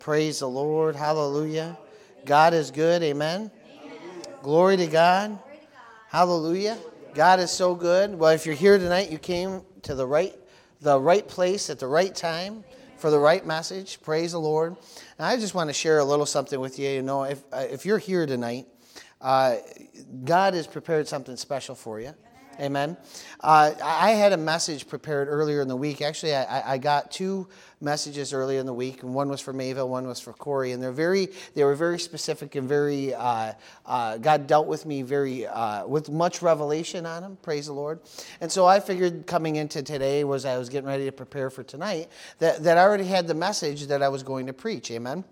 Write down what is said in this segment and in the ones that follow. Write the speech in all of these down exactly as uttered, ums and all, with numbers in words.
Praise the Lord. Hallelujah. God is good. Amen. Glory to God. Hallelujah. God is so good. Well, if you're here tonight, you came to the right, the right place at the right time for the right message. Praise the Lord. And I just want to share a little something with you. You know, if uh, if you're here tonight, uh, God has prepared something special for you. Amen. Uh, I had a message prepared earlier in the week. Actually, I, I got two messages earlier in the week, and one was for Mayville, one was for Corey, and they're very, they were very specific and very. Uh, uh, God dealt with me very uh, with much revelation on them. Praise the Lord. And so I figured coming into today, was I was getting ready to prepare for tonight, that that I already had the message that I was going to preach. Amen. Amen.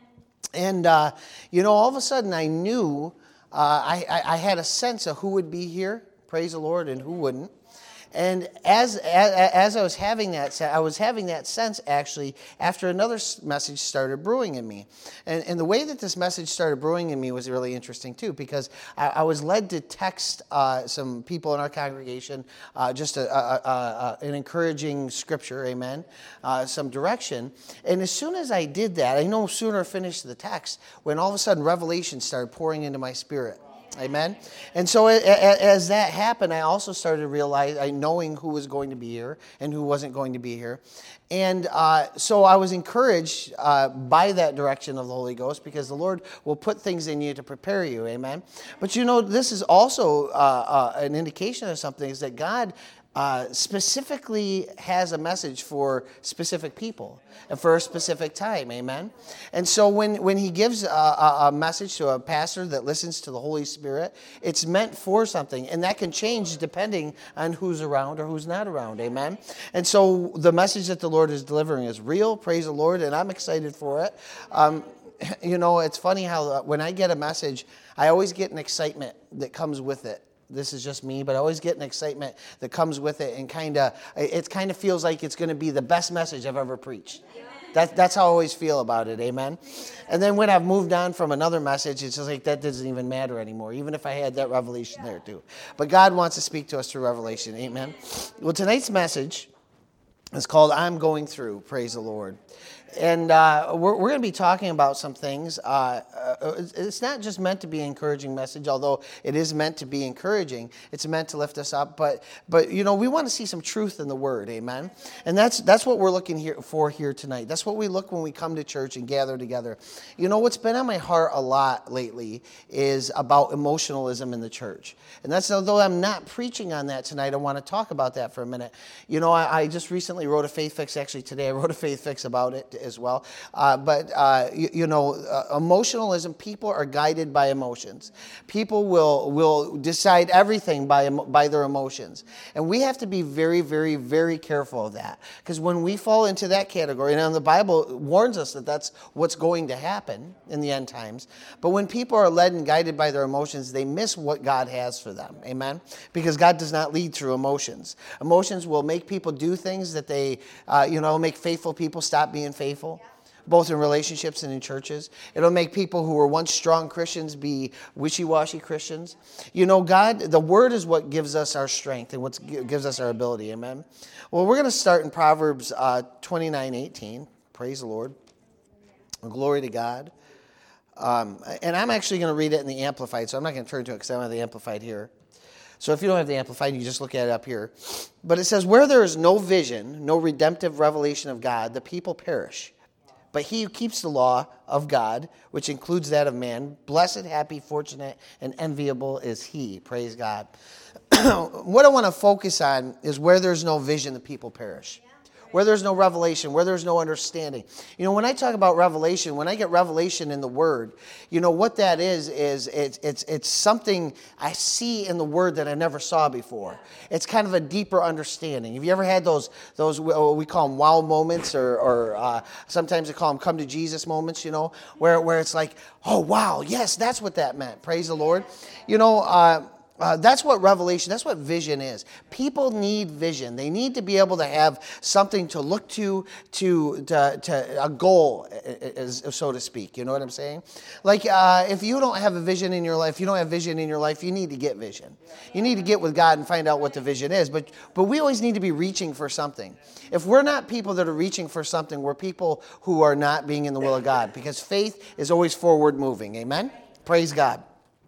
And uh, you know, all of a sudden, I knew uh, I, I I had a sense of who would be here. Praise the Lord, and who wouldn't? And as, as as I was having that, I was having that sense actually after another message started brewing in me, and and the way that this message started brewing in me was really interesting too, because I, I was led to text uh, some people in our congregation uh, just a, a, a, a, an encouraging scripture, amen, uh, some direction, and as soon as I did that, I no sooner finished the text when all of a sudden revelation started pouring into my spirit. Amen. And so as that happened, I also started to realize, I knowing who was going to be here and who wasn't going to be here. And uh, so I was encouraged uh, by that direction of the Holy Ghost, because the Lord will put things in you to prepare you. Amen. But you know, this is also uh, uh, an indication of something, is that God Uh, specifically has a message for specific people and for a specific time, amen? And so when, when he gives a, a, a message to a pastor that listens to the Holy Spirit, it's meant for something, and that can change depending on who's around or who's not around, amen? And so the message that the Lord is delivering is real, praise the Lord, and I'm excited for it. Um, you know, it's funny how when I get a message, I always get an excitement that comes with it. This is just me, but I always get an excitement that comes with it, and kind of it kind of feels like it's going to be the best message I've ever preached. That, that's how I always feel about it, amen? And then when I've moved on from another message, it's just like that doesn't even matter anymore, even if I had that revelation there too. But God wants to speak to us through revelation, amen? Well, tonight's message is called I'm Going Through, praise the Lord. And uh, we're, we're going to be talking about some things. Uh, uh, it's not just meant to be an encouraging message, although it is meant to be encouraging. It's meant to lift us up. But, but you know, we want to see some truth in the Word, amen? And that's that's what we're looking here for here tonight. That's what we look when we come to church and gather together. You know, what's been on my heart a lot lately is about emotionalism in the church. And that's, although I'm not preaching on that tonight, I want to talk about that for a minute. You know, I, I just recently wrote a faith fix. Actually, today I wrote a faith fix about it as well. Uh, but, uh, you, you know, uh, emotionalism, people are guided by emotions. People will will decide everything by by their emotions. And we have to be very, very, very careful of that. Because when we fall into that category, and the Bible warns us that that's what's going to happen in the end times. But when people are led and guided by their emotions, they miss what God has for them. Amen? Because God does not lead through emotions. Emotions will make people do things that they, uh, you know, make faithful people stop being faithful. Both in relationships and in churches. It'll make people who were once strong Christians be wishy-washy Christians. You know, God, the Word is what gives us our strength and what gives us our ability. Amen? Well, we're going to start in Proverbs uh, twenty-nine eighteen. Praise the Lord. Glory to God. Um, and I'm actually going to read it in the Amplified, so I'm not going to turn to it because I don't have the Amplified here. So if you don't have the Amplified, you just look at it up here. But it says, where there is no vision, no redemptive revelation of God, the people perish. But he who keeps the law of God, which includes that of man, blessed, happy, fortunate, and enviable is he. Praise God. What I want to focus on is where there's no vision, the people perish. Where there's no revelation, where there's no understanding. You know, when I talk about revelation, when I get revelation in the Word, you know, what that is, is it's it's it's something I see in the Word that I never saw before. It's kind of a deeper understanding. Have you ever had those, those we call them wow moments, or, or uh, sometimes they call them come to Jesus moments, you know, where, where it's like, oh, wow, yes, that's what that meant. Praise the Lord. You know, uh, Uh, that's what revelation, that's what vision is. People need vision. They need to be able to have something to look to, to, to, to a goal, as, so to speak. You know what I'm saying? Like, uh, if you don't have a vision in your life, you don't have vision in your life, you need to get vision. You need to get with God and find out what the vision is. But, but we always need to be reaching for something. If we're not people that are reaching for something, we're people who are not being in the will of God. Because faith is always forward moving. Amen? Praise God.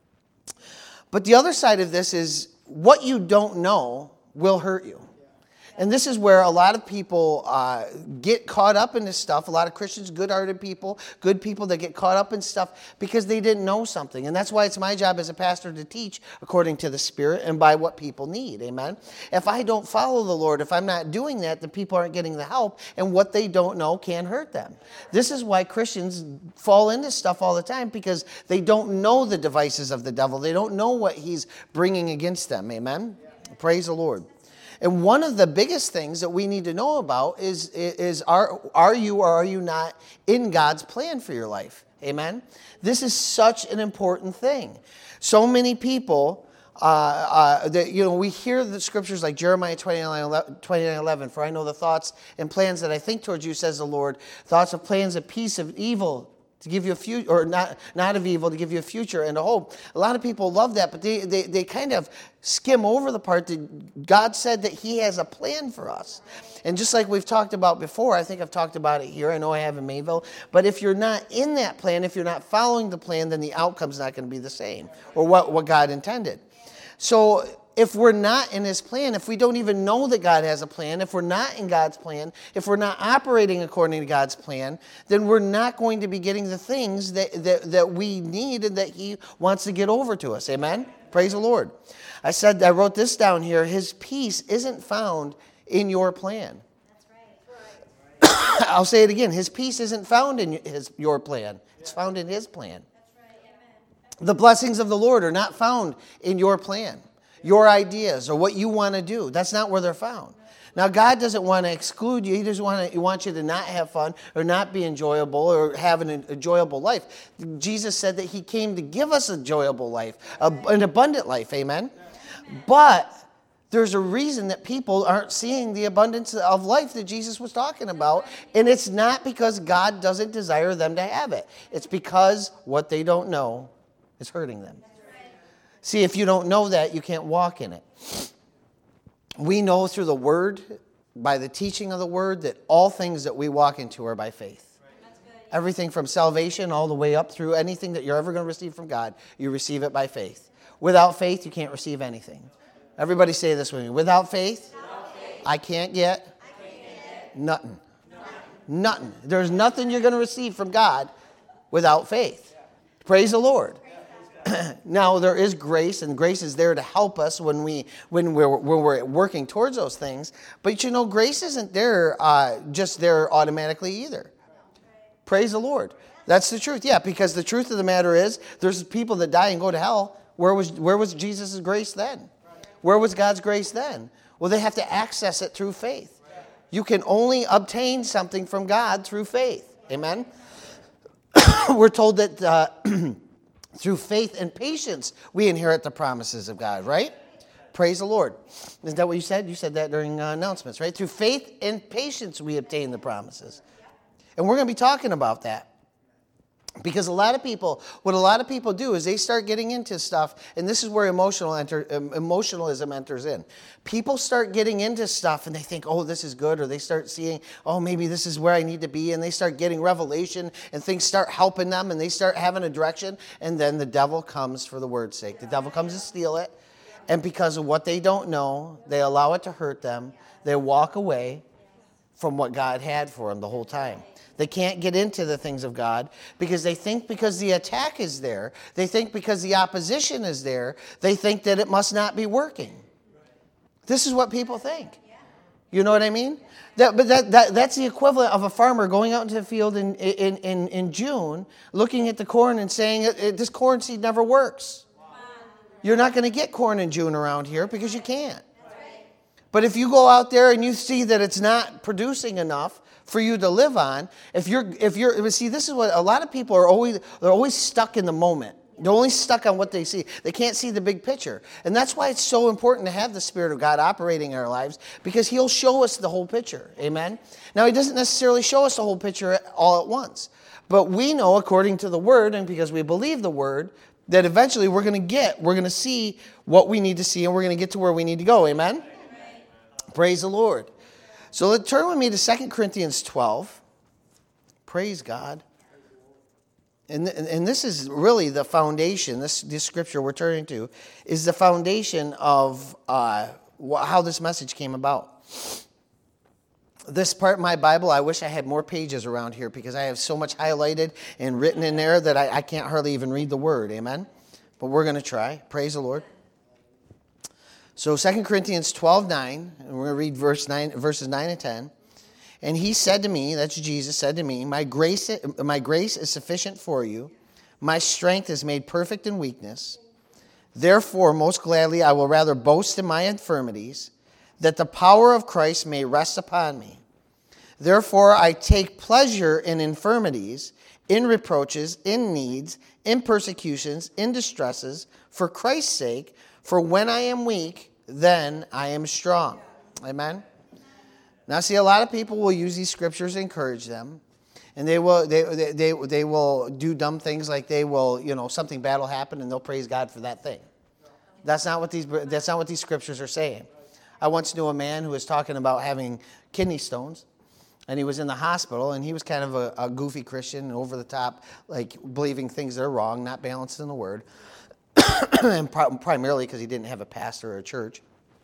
But the other side of this is what you don't know will hurt you. And this is where a lot of people uh, get caught up in this stuff. A lot of Christians, good-hearted people, good people that get caught up in stuff because they didn't know something. And that's why it's my job as a pastor to teach according to the Spirit and by what people need. Amen? If I don't follow the Lord, if I'm not doing that, the people aren't getting the help, and what they don't know can hurt them. This is why Christians fall into stuff all the time, because they don't know the devices of the devil. They don't know what he's bringing against them. Amen? Praise the Lord. And one of the biggest things that we need to know about is, is are, are you or are you not in God's plan for your life? Amen? This is such an important thing. So many people, uh, uh, that, you know, we hear the scriptures like Jeremiah twenty-nine eleven, for I know the thoughts and plans that I think towards you, says the Lord, thoughts of plans of peace, of evil, to give you a future, or not, not of evil, to give you a future and a hope. A lot of people love that, but they, they, they kind of skim over the part that God said that he has a plan for us. And just like we've talked about before, I think I've talked about it here, I know I have in Mayville, but if you're not in that plan, if you're not following the plan, then the outcome's not going to be the same, or what, what God intended. So if we're not in his plan, if we don't even know that God has a plan, if we're not in God's plan, if we're not operating according to God's plan, then we're not going to be getting the things that, that, that we need and that he wants to get over to us. Amen? Praise the Lord. I said, I wrote this down here. His peace isn't found in your plan. That's right. I'll say it again. His peace isn't found in his, your plan. It's found in his plan. That's right. Amen. The blessings of the Lord are not found in your plan, your ideas, or what you want to do. That's not where they're found. Now, God doesn't want to exclude you. He doesn't want to, he wants you to not have fun or not be enjoyable or have an enjoyable life. Jesus said that he came to give us an enjoyable life, an abundant life. Amen? But there's a reason that people aren't seeing the abundance of life that Jesus was talking about. And it's not because God doesn't desire them to have it. It's because what they don't know is hurting them. See, if you don't know that, you can't walk in it. We know through the Word, by the teaching of the Word, that all things that we walk into are by faith. Everything from salvation all the way up through anything that you're ever going to receive from God, you receive it by faith. Without faith, you can't receive anything. Everybody say this with me. Without faith, Without faith I can't get, I can't get nothing. nothing. Nothing. There's nothing you're going to receive from God without faith. Praise the Lord. Now, there is grace, and grace is there to help us when, we, when, we're, when we're working towards those things. But, you know, grace isn't there uh, just there automatically either. Praise the Lord. That's the truth. Yeah, because the truth of the matter is there's people that die and go to hell. Where was, where was Jesus' grace then? Where was God's grace then? Well, they have to access it through faith. You can only obtain something from God through faith. Amen? We're told that... Uh, through faith and patience, we inherit the promises of God, right? Praise the Lord. Isn't that what you said? You said that during uh, announcements, right? Through faith and patience, we obtain the promises. And we're going to be talking about that. Because a lot of people, what a lot of people do is they start getting into stuff, and this is where emotional enter, um, emotionalism enters in. People start getting into stuff, and they think, oh, this is good, or they start seeing, oh, maybe this is where I need to be, and they start getting revelation, and things start helping them, and they start having a direction, and then the devil comes for the word's sake. The devil comes to steal it, and because of what they don't know, they allow it to hurt them. They walk away from what God had for them the whole time. They can't get into the things of God because they think because the attack is there, they think because the opposition is there, they think that it must not be working. This is what people think. You know what I mean? That, but that, that that's the equivalent of a farmer going out into the field in, in, in, in June, looking at the corn and saying, this corn seed never works. You're not going to get corn in June around here because you can't. But if you go out there and you see that it's not producing enough for you to live on, if you're, if you're, see, this is what a lot of people are always, they're always stuck in the moment. They're only stuck on what they see. They can't see the big picture. And that's why it's so important to have the Spirit of God operating in our lives, because he'll show us the whole picture. Amen? Now, he doesn't necessarily show us the whole picture all at once. But we know, according to the Word, and because we believe the Word, that eventually we're going to get, we're going to see what we need to see, and we're going to get to where we need to go. Amen? Amen. Praise the Lord. So let's turn with me to Second Corinthians twelve. Praise God. And, and this is really the foundation, this, this scripture we're turning to, is the foundation of uh, how this message came about. This part of my Bible, I wish I had more pages around here because I have so much highlighted and written in there that I, I can't hardly even read the word. Amen? But we're going to try. Praise the Lord. So Second Corinthians twelve nine, and we're going to read verse nine, verses nine and ten. And he said to me, that's Jesus said to me, my grace, my grace is sufficient for you. My strength is made perfect in weakness. Therefore, most gladly, I will rather boast in my infirmities, that the power of Christ may rest upon me. Therefore, I take pleasure in infirmities, in reproaches, in needs, in persecutions, in distresses, for Christ's sake. For when I am weak, then I am strong. Amen? Now, see, a lot of people will use these scriptures to encourage them, and they will they they they, they will do dumb things like they will, you know, something bad will happen and they'll praise God for that thing. That's not what these that's not what these scriptures are saying. I once knew a man who was talking about having kidney stones, and he was in the hospital, and he was kind of a, a goofy Christian, over the top, like believing things that are wrong, not balanced in the Word, and pro- primarily because he didn't have a pastor or a church.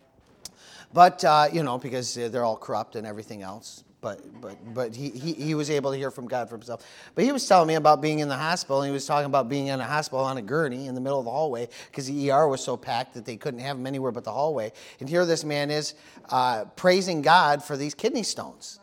But, uh, you know, because they're all corrupt and everything else. But but but he, he, he was able to hear from God for himself. But he was telling me about being in the hospital, and he was talking about being in a hospital on a gurney in the middle of the hallway because the E R was so packed that they couldn't have him anywhere but the hallway. And here this man is uh, praising God for these kidney stones.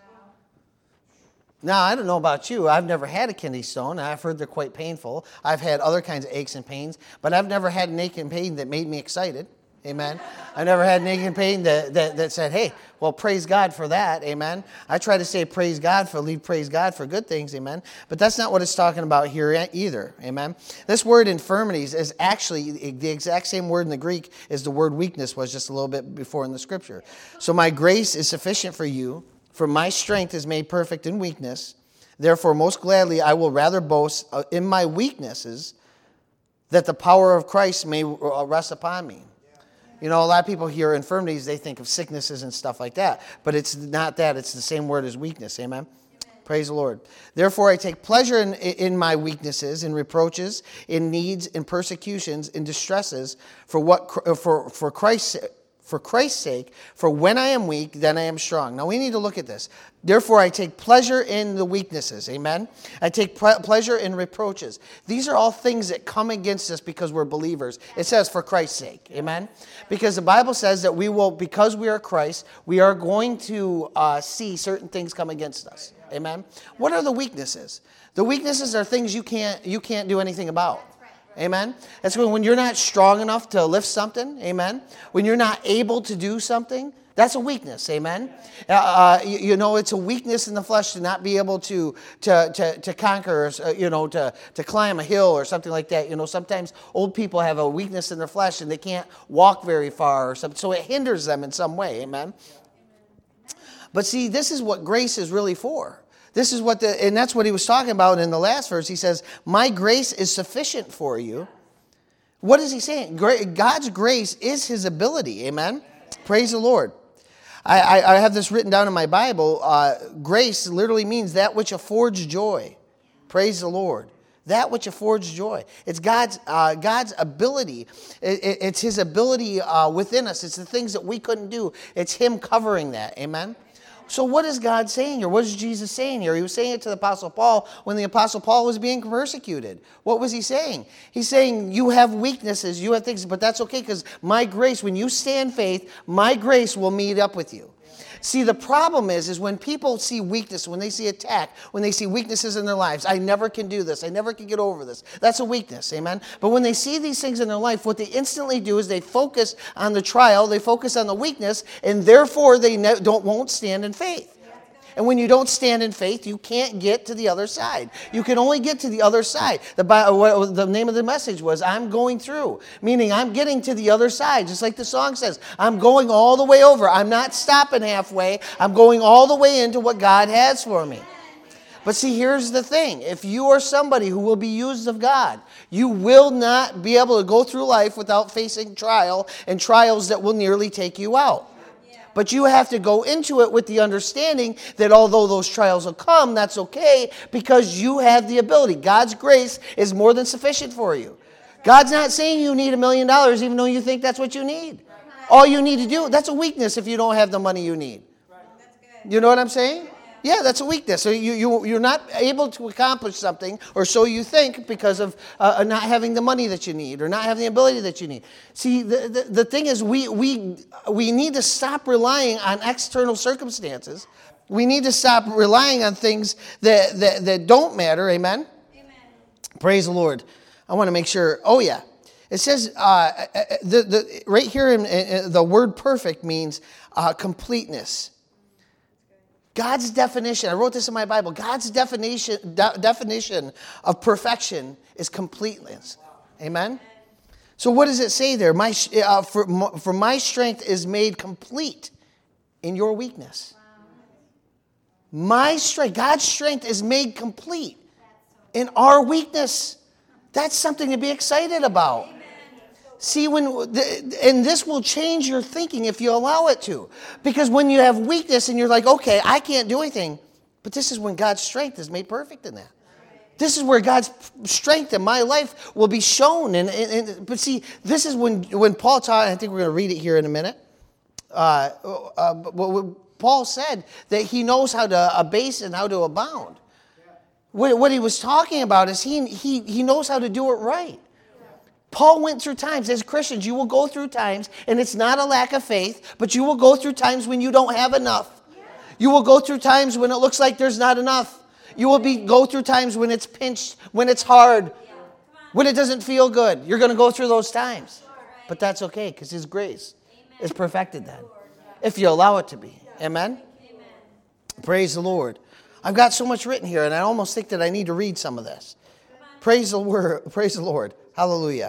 Now, I don't know about you. I've never had a kidney stone. I've heard they're quite painful. I've had other kinds of aches and pains, but I've never had an ache and pain that made me excited. Amen. I never had an ache and pain that, that, that said, hey, well, praise God for that. Amen. I try to say praise God for, leave praise God for good things. Amen. But that's not what it's talking about here either. Amen. This word infirmities is actually the exact same word in the Greek as the word weakness was just a little bit before in the scripture. So my grace is sufficient for you, for my strength is made perfect in weakness. Therefore, most gladly, I will rather boast in my weaknesses, that the power of Christ may rest upon me. You know, a lot of people hear infirmities, they think of sicknesses and stuff like that. But it's not that. It's the same word as weakness. Amen? Amen. Praise the Lord. Therefore, I take pleasure in, in my weaknesses, in reproaches, in needs, in persecutions, in distresses, for what for for Christ's for Christ's sake. For when I am weak, then I am strong. Now we need to look at this. Therefore, I take pleasure in the weaknesses. Amen. I take pre- pleasure in reproaches. These are all things that come against us because we're believers. It says for Christ's sake. Amen. Because the Bible says that we will, because we are Christ, we are going to uh, see certain things come against us. Amen. What are the weaknesses? The weaknesses are things you can't you can't do anything about. Amen. That's when, when you're not strong enough to lift something. Amen. When you're not able to do something, that's a weakness. Amen. Uh, you, you know, it's a weakness in the flesh to not be able to to to, to conquer, uh, you know, to, to climb a hill or something like that. You know, sometimes old people have a weakness in their flesh and they can't walk very far or something. So it hinders them in some way. Amen. But see, this is what grace is really for. This is what the, and that's what he was talking about in the last verse. He says, my grace is sufficient for you. What is he saying? God's grace is his ability. Amen? Praise the Lord. I, I, I have this written down in my Bible. Uh, grace literally means that which affords joy. Praise the Lord. That which affords joy. It's God's uh, God's ability. It, it, it's his ability uh, within us. It's the things that we couldn't do. It's him covering that. Amen? So what is God saying here? What is Jesus saying here? He was saying it to the Apostle Paul when the Apostle Paul was being persecuted. What was he saying? He's saying, you have weaknesses, you have things, but that's okay because my grace, when you stand in faith, my grace will meet up with you. See, the problem is, is when people see weakness, when they see attack, when they see weaknesses in their lives, I never can do this, I never can get over this. That's a weakness, amen? But when they see these things in their life, what they instantly do is they focus on the trial, they focus on the weakness, and therefore they ne- don't won't stand in faith. And when you don't stand in faith, you can't get to the other side. You can only get to the other side. The, what, the name of the message was, I'm going through, meaning I'm getting to the other side, just like the song says. I'm going all the way over. I'm not stopping halfway. I'm going all the way into what God has for me. But see, here's the thing. If you are somebody who will be used of God, you will not be able to go through life without facing trial and trials that will nearly take you out. But you have to go into it with the understanding that although those trials will come, that's okay because you have the ability. God's grace is more than sufficient for you. God's not saying you need a million dollars even though you think that's what you need. All you need to do, that's a weakness if you don't have the money you need. You know what I'm saying? Yeah, that's a weakness. So you, you, you're not able to accomplish something, or so you think, because of uh, not having the money that you need or not having the ability that you need. See, the, the, the thing is we, we, we need to stop relying on external circumstances. We need to stop relying on things that, that, that don't matter. Amen? Amen? Praise the Lord. I want to make sure. Oh, yeah. It says, uh, the, the, right here, in, in, the word perfect means uh, completeness. God's definition, I wrote this in my Bible, God's definition de- definition of perfection is completeness. Amen? So what does it say there? My, uh, for, for my strength is made complete in your weakness. My strength, God's strength is made complete in our weakness. That's something to be excited about. See, when and this will change your thinking if you allow it to. Because when you have weakness and you're like, okay, I can't do anything. But this is when God's strength is made perfect in that. This is where God's strength in my life will be shown. And, and, and But see, this is when, when Paul taught, I think we're going to read it here in a minute. Uh, uh, but Paul said that he knows how to abase and how to abound. What, what he was talking about is he, he, he knows how to do it right. Paul went through times. As Christians, you will go through times, and it's not a lack of faith, but you will go through times when you don't have enough. You will go through times when it looks like there's not enough. You will be go through times when it's pinched, when it's hard, when it doesn't feel good. You're going to go through those times. But that's okay, because His grace is perfected then, if you allow it to be. Amen? Praise the Lord. I've got so much written here, and I almost think that I need to read some of this. Praise the word. Praise the Lord. Hallelujah.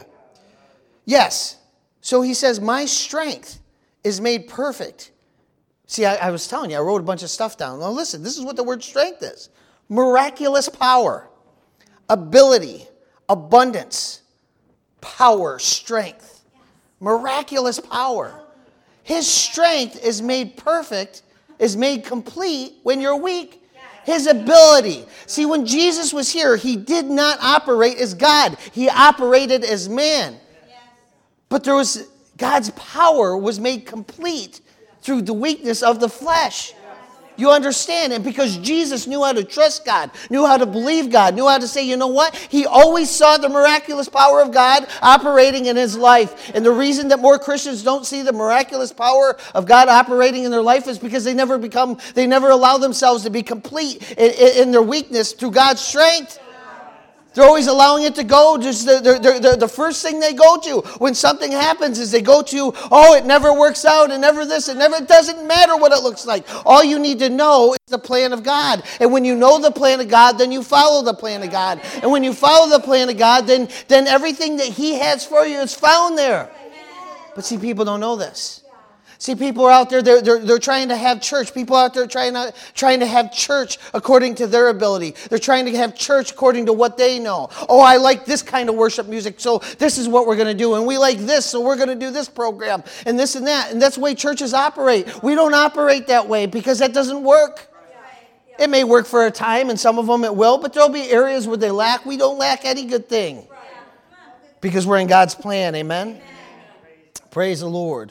Yes. So he says, my strength is made perfect. See, I, I was telling you, I wrote a bunch of stuff down. Now listen, this is what the word strength is. Miraculous power, ability, abundance, power, strength. Miraculous power. His strength is made perfect, is made complete when you're weak. His ability. See, when Jesus was here, He did not operate as God. He operated as man. But there was God's power was made complete through the weakness of the flesh. You understand? And because Jesus knew how to trust God, knew how to believe God, knew how to say, you know what? He always saw the miraculous power of God operating in his life. And the reason that more Christians don't see the miraculous power of God operating in their life is because they never become, they never allow themselves to be complete in, in, in their weakness through God's strength. They're always allowing it to go. Just the, the, the, the first thing they go to when something happens is they go to, oh, it never works out, and never this, and never, it doesn't matter what it looks like. All you need to know is the plan of God. And when you know the plan of God, then you follow the plan of God. And when you follow the plan of God, then, then everything that He has for you is found there. But see, people don't know this. See, people are out there, they're, they're, they're trying to have church. People out there trying to, trying to have church according to their ability. They're trying to have church according to what they know. Oh, I like this kind of worship music, so this is what we're going to do. And we like this, so we're going to do this program and this and that. And that's the way churches operate. We don't operate that way because that doesn't work. It may work for a time, and some of them it will, but there'll be areas where they lack. We don't lack any good thing because we're in God's plan. Amen? Praise the Lord.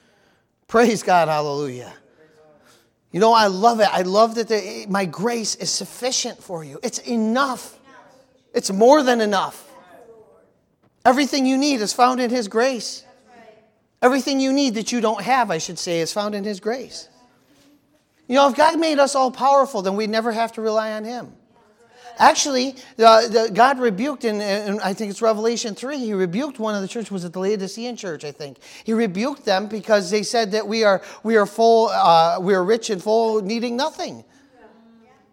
Praise God, hallelujah. You know, I love it. I love that the, my grace is sufficient for you. It's enough. It's more than enough. Everything you need is found in His grace. Everything you need that you don't have, I should say, is found in His grace. You know, if God made us all powerful, then we'd never have to rely on Him. Actually, the, the, God rebuked, in, in I think it's Revelation three, He rebuked one of the churches, was it the Laodicean church, I think. He rebuked them because they said that we are we are full, uh, we are rich and full, needing nothing.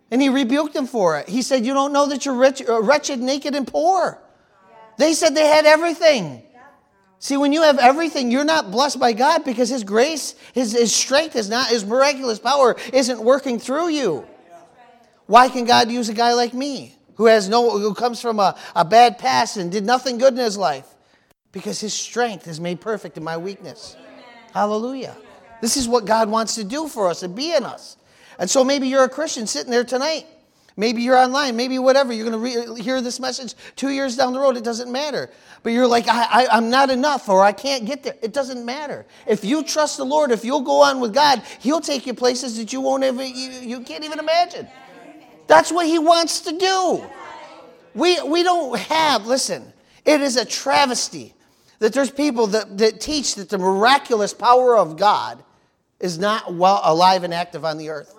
And he rebuked them for it. He said, you don't know that you're rich, uh, wretched, naked, and poor. They said they had everything. See, when you have everything, you're not blessed by God because his grace, his, his strength is not, his miraculous power isn't working through you. Why can God use a guy like me who has no, who comes from a, a bad past and did nothing good in his life? Because his strength is made perfect in my weakness. Hallelujah. This is what God wants to do for us and be in us. And so maybe you're a Christian sitting there tonight. Maybe you're online. Maybe whatever. You're going to re- hear this message two years down the road. It doesn't matter. But you're like, I, I, I'm not enough or I can't get there. It doesn't matter. If you trust the Lord, if you'll go on with God, he'll take you places that you won't ever, you, you can't even imagine. That's what he wants to do. We, we don't have, listen, it is a travesty that there's people that, that teach that the miraculous power of God is not well alive and active on the earth.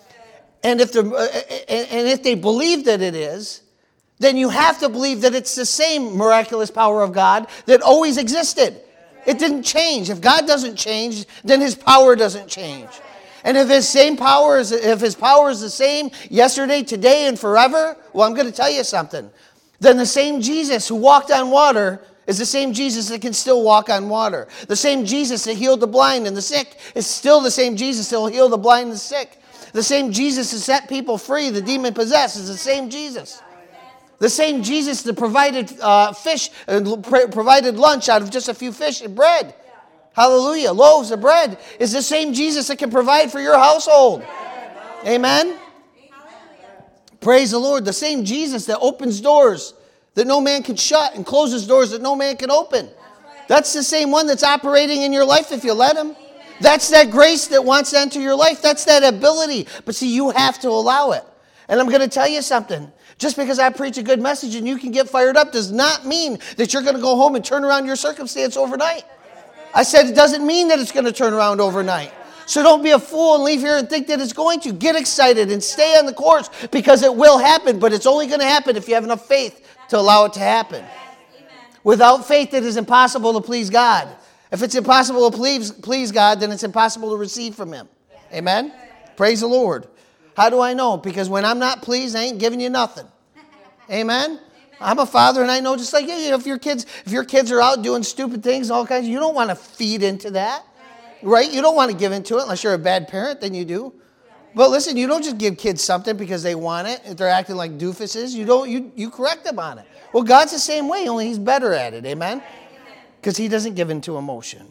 And if, and if they believe that it is, then you have to believe that it's the same miraculous power of God that always existed. It didn't change. If God doesn't change, then his power doesn't change. And if his same power is, if his power is the same yesterday, today, and forever, well, I'm going to tell you something. Then the same Jesus who walked on water is the same Jesus that can still walk on water. The same Jesus that healed the blind and the sick is still the same Jesus that will heal the blind and the sick. The same Jesus that set people free, the demon-possessed, is the same Jesus. The same Jesus that provided uh, fish, uh, provided lunch out of just a few fish and bread. Hallelujah. Loaves of bread is the same Jesus that can provide for your household. Amen. Praise the Lord. The same Jesus that opens doors that no man can shut and closes doors that no man can open. That's the same one that's operating in your life if you let him. That's that grace that wants to enter your life. That's that ability. But see, you have to allow it. And I'm going to tell you something. Just because I preach a good message and you can get fired up does not mean that you're going to go home and turn around your circumstance overnight. I said it doesn't mean that it's going to turn around overnight. So don't be a fool and leave here and think that it's going to. Get excited and stay on the course because it will happen. But it's only going to happen if you have enough faith to allow it to happen. Without faith, it is impossible to please God. If it's impossible to please, please God, then it's impossible to receive from him. Amen? Praise the Lord. How do I know? Because when I'm not pleased, I ain't giving you nothing. Amen? I'm a father, and I know just like you, if your kids, if your kids are out doing stupid things, all kinds, you don't want to feed into that, right? You don't want to give into it unless you're a bad parent. Then you do. But listen, you don't just give kids something because they want it. If they're acting like doofuses, you don't. You you correct them on it. Well, God's the same way, only He's better at it. Amen? Because He doesn't give into emotion.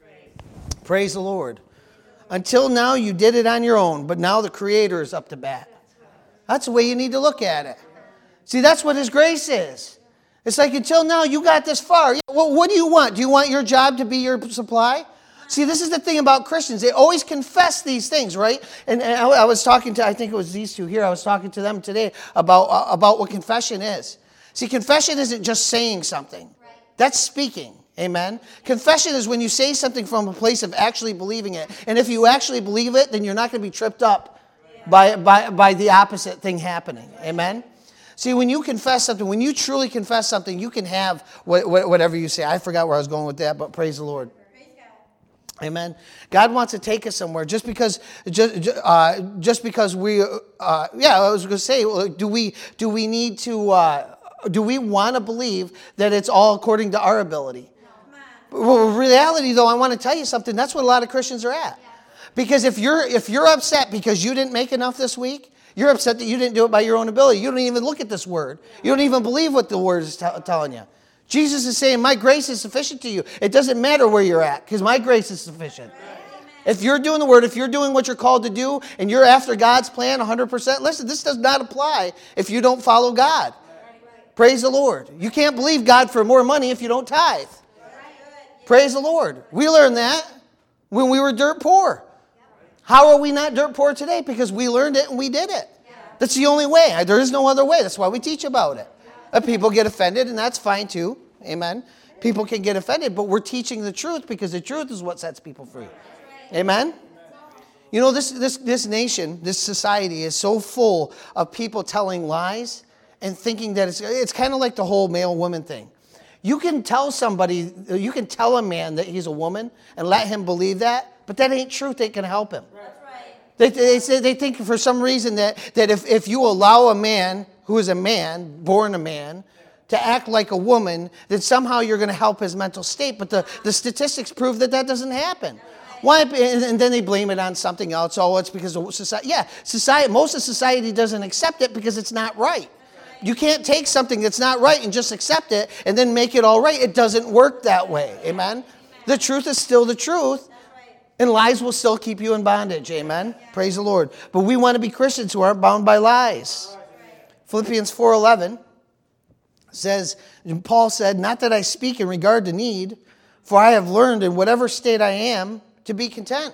Praise the Lord. Until now, you did it on your own, but now the Creator is up to bat. That's the way you need to look at it. See, that's what His grace is. It's like until now, you got this far. Well, what do you want? Do you want your job to be your supply? See, this is the thing about Christians. They always confess these things, right? And, and I, I was talking to, I think it was these two here. I was talking to them today about, uh, about what confession is. See, confession isn't just saying something. That's speaking. Amen. Confession is when you say something from a place of actually believing it. And if you actually believe it, then you're not going to be tripped up by, by, by the opposite thing happening. Amen. See, when you confess something, when you truly confess something, you can have whatever you say. I forgot where I was going with that, but praise the Lord. Amen. God wants to take us somewhere. Just because, just, uh, just because we, uh, yeah, I was going to say, do we, do we need to, uh, do we want to believe that it's all according to our ability? Well, reality, though, I want to tell you something. That's what a lot of Christians are at. Because if you're if you're upset because you didn't make enough this week, you're upset that you didn't do it by your own ability. You don't even look at this word. You don't even believe what the word is t- telling you. Jesus is saying, my grace is sufficient to you. It doesn't matter where you're at because my grace is sufficient. If you're doing the word, if you're doing what you're called to do, and you're after God's plan one hundred percent, listen, this does not apply if you don't follow God. Praise the Lord. You can't believe God for more money if you don't tithe. Praise the Lord. We learned that when we were dirt poor. How are we not dirt poor today? Because we learned it and we did it. That's the only way. There is no other way. That's why we teach about it. And people get offended, and that's fine too. Amen. People can get offended, but we're teaching the truth because the truth is what sets people free. Amen. You know, this this this nation, this society is so full of people telling lies and thinking that it's it's kind of like the whole male-woman thing. You can tell somebody, you can tell a man that he's a woman and let him believe that, but that ain't truth. It can help him. That's right. They, they, say, they think for some reason that, that if, if you allow a man who is a man, born a man, to act like a woman, that somehow you're going to help his mental state. But the, the statistics prove that that doesn't happen. Why? And then they blame it on something else. Oh, it's because of society. Yeah, society. Most of society doesn't accept it because it's not right. You can't take something that's not right and just accept it and then make it all right. It doesn't work that way. Amen? The truth is still the truth. And lies will still keep you in bondage. Amen? Praise the Lord. But we want to be Christians who aren't bound by lies. Philippians four eleven says, Paul said, not that I speak in regard to need, for I have learned in whatever state I am to be content.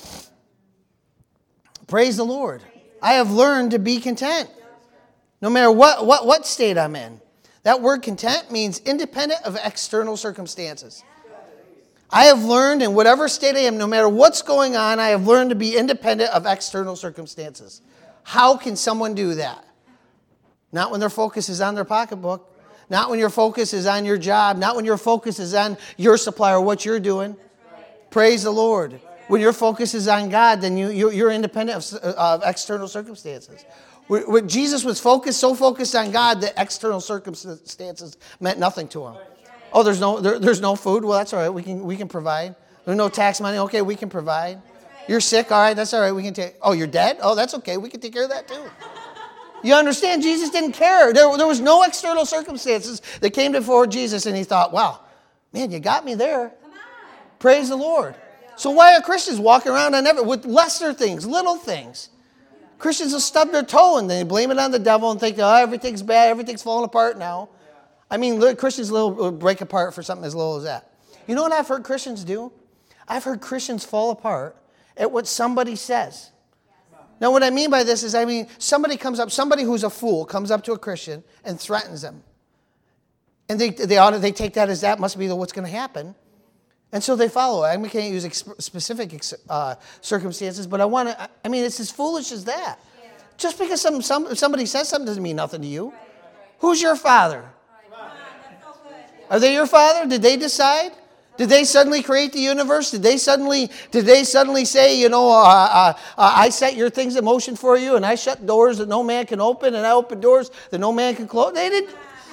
Praise the Lord. I have learned to be content. No matter what, what, what state I'm in. That word content means independent of external circumstances. I have learned in whatever state I am, no matter what's going on, I have learned to be independent of external circumstances. How can someone do that? Not when their focus is on their pocketbook. Not when your focus is on your job. Not when your focus is on your supplier, what you're doing. Praise the Lord. When your focus is on God, then you, you, you're independent of, of external circumstances. When Jesus was focused, so focused on God that external circumstances meant nothing to him. Oh, there's no there, there's no food? Well, that's all right. We can we can provide. There's no tax money? Okay, we can provide. You're sick? All right, that's all right. We can take. Oh, you're dead? Oh, that's okay. We can take care of that too. You understand? Jesus didn't care. There, there was no external circumstances that came before Jesus, and he thought, wow, man, you got me there. Praise the Lord. So why are Christians walking around on every, with lesser things, little things? Christians will stub their toe and they blame it on the devil and think, oh, everything's bad, everything's falling apart now. I mean, Christians will break apart for something as little as that. You know what I've heard Christians do? I've heard Christians fall apart at what somebody says. Now, what I mean by this is, I mean, somebody comes up, somebody who's a fool comes up to a Christian and threatens them. And they they ought to, they take that as that must be the, what's going to happen. And so they follow it. I mean, we can't use ex- specific uh, circumstances, but I want to, I mean, it's as foolish as that. Yeah. Just because some, some somebody says something doesn't mean nothing to you. Right. Who's your father? Right. Are they your father? Did they decide? Did they suddenly create the universe? Did they suddenly did they suddenly say, you know, uh, uh, uh, I set your things in motion for you, and I shut doors that no man can open, and I open doors that no man can close? They didn't.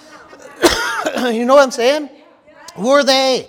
You know what I'm saying? Who are they?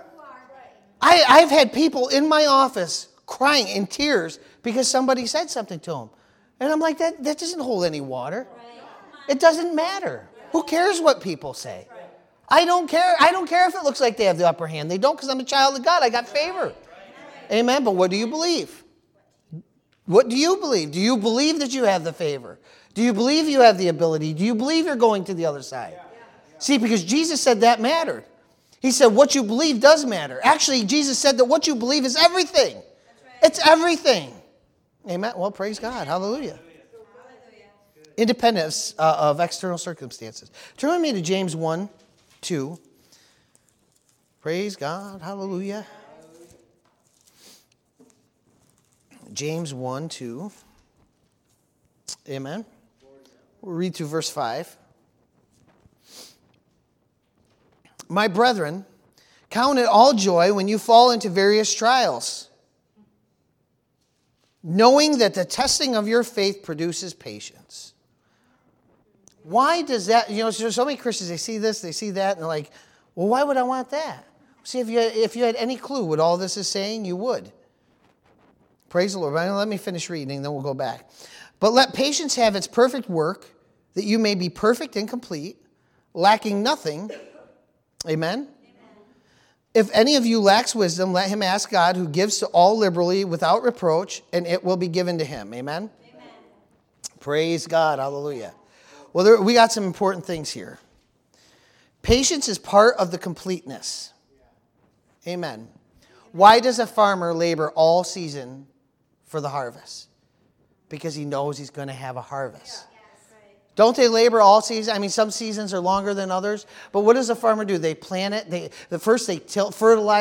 I, I've had people in my office crying in tears because somebody said something to them. And I'm like, that, that doesn't hold any water. It doesn't matter. Who cares what people say? I don't care. I don't care if it looks like they have the upper hand. They don't, because I'm a child of God. I got favor. Amen. But what do you believe? What do you believe? Do you believe that you have the favor? Do you believe you have the ability? Do you believe you're going to the other side? See, because Jesus said that mattered. He said what you believe does matter. Actually, Jesus said that what you believe is everything. It's everything. Amen. Well, praise God. Hallelujah. Independence uh, of external circumstances. Turn with me to James one, two. Praise God. Hallelujah. James one, two. Amen. We'll read through verse five. My brethren, count it all joy when you fall into various trials, knowing that the testing of your faith produces patience. Why does that, you know, so, so many Christians, they see this, they see that, and they're like, well, why would I want that? See, if you had, if you had any clue what all this is saying, you would. Praise the Lord. Let me finish reading, then we'll go back. But let patience have its perfect work, that you may be perfect and complete, lacking nothing. Amen? Amen? If any of you lacks wisdom, let him ask God, who gives to all liberally without reproach, and it will be given to him. Amen? Amen. Praise God. Hallelujah. Well, there, we got some important things here. Patience is part of the completeness. Amen. Why does a farmer labor all season for the harvest? Because he knows he's going to have a harvest. Don't they labor all seasons? I mean, some seasons are longer than others. But what does a farmer do? They plant it. They, the first they till, fertilize it.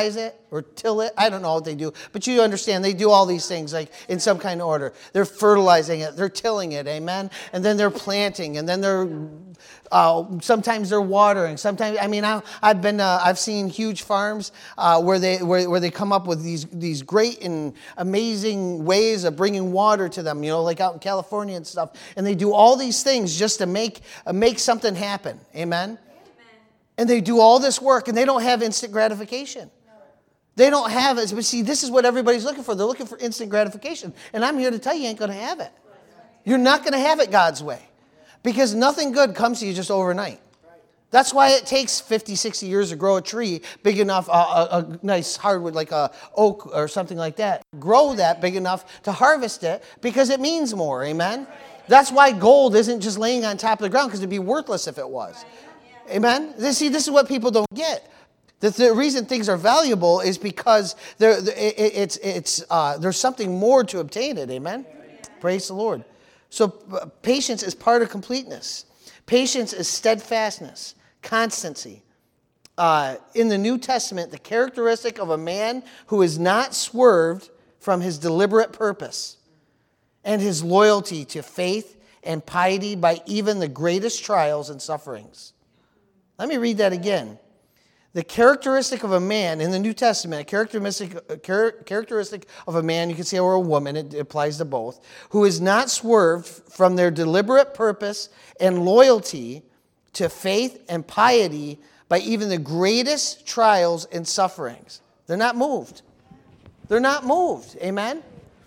or till it. I don't know what they do, but you understand they do all these things like in some kind of order. They're fertilizing it, they're tilling it, amen? And then they're planting, and then they're uh, sometimes they're watering. Sometimes, I mean, I, I've been, uh, I've seen huge farms uh, where they where, where they come up with these these great and amazing ways of bringing water to them. You know, like out in California and stuff, and they do all these things just to make uh, make something happen, amen? And they do all this work, and they don't have instant gratification. They don't have it. But see, this is what everybody's looking for. They're looking for instant gratification. And I'm here to tell you, you ain't going to have it. You're not going to have it God's way. Because nothing good comes to you just overnight. That's why it takes fifty, sixty years to grow a tree big enough, uh, a, a nice hardwood like a oak or something like that. Grow that big enough to harvest it because it means more. Amen? That's why gold isn't just laying on top of the ground because it'd be worthless if it was. Amen? See, this is what people don't get. The, the reason things are valuable is because there, it, it's, it's, uh, there's something more to obtain it. Amen? Amen? Praise the Lord. So uh, patience is part of completeness. Patience is steadfastness, constancy. Uh, in the New Testament, the characteristic of a man who is not swerved from his deliberate purpose and his loyalty to faith and piety by even the greatest trials and sufferings. Let me read that again. The characteristic of a man in the New Testament, a characteristic, a characteristic of a man, you can say, or a woman, it applies to both, who is not swerved from their deliberate purpose and loyalty to faith and piety by even the greatest trials and sufferings. They're not moved. They're not moved. Amen?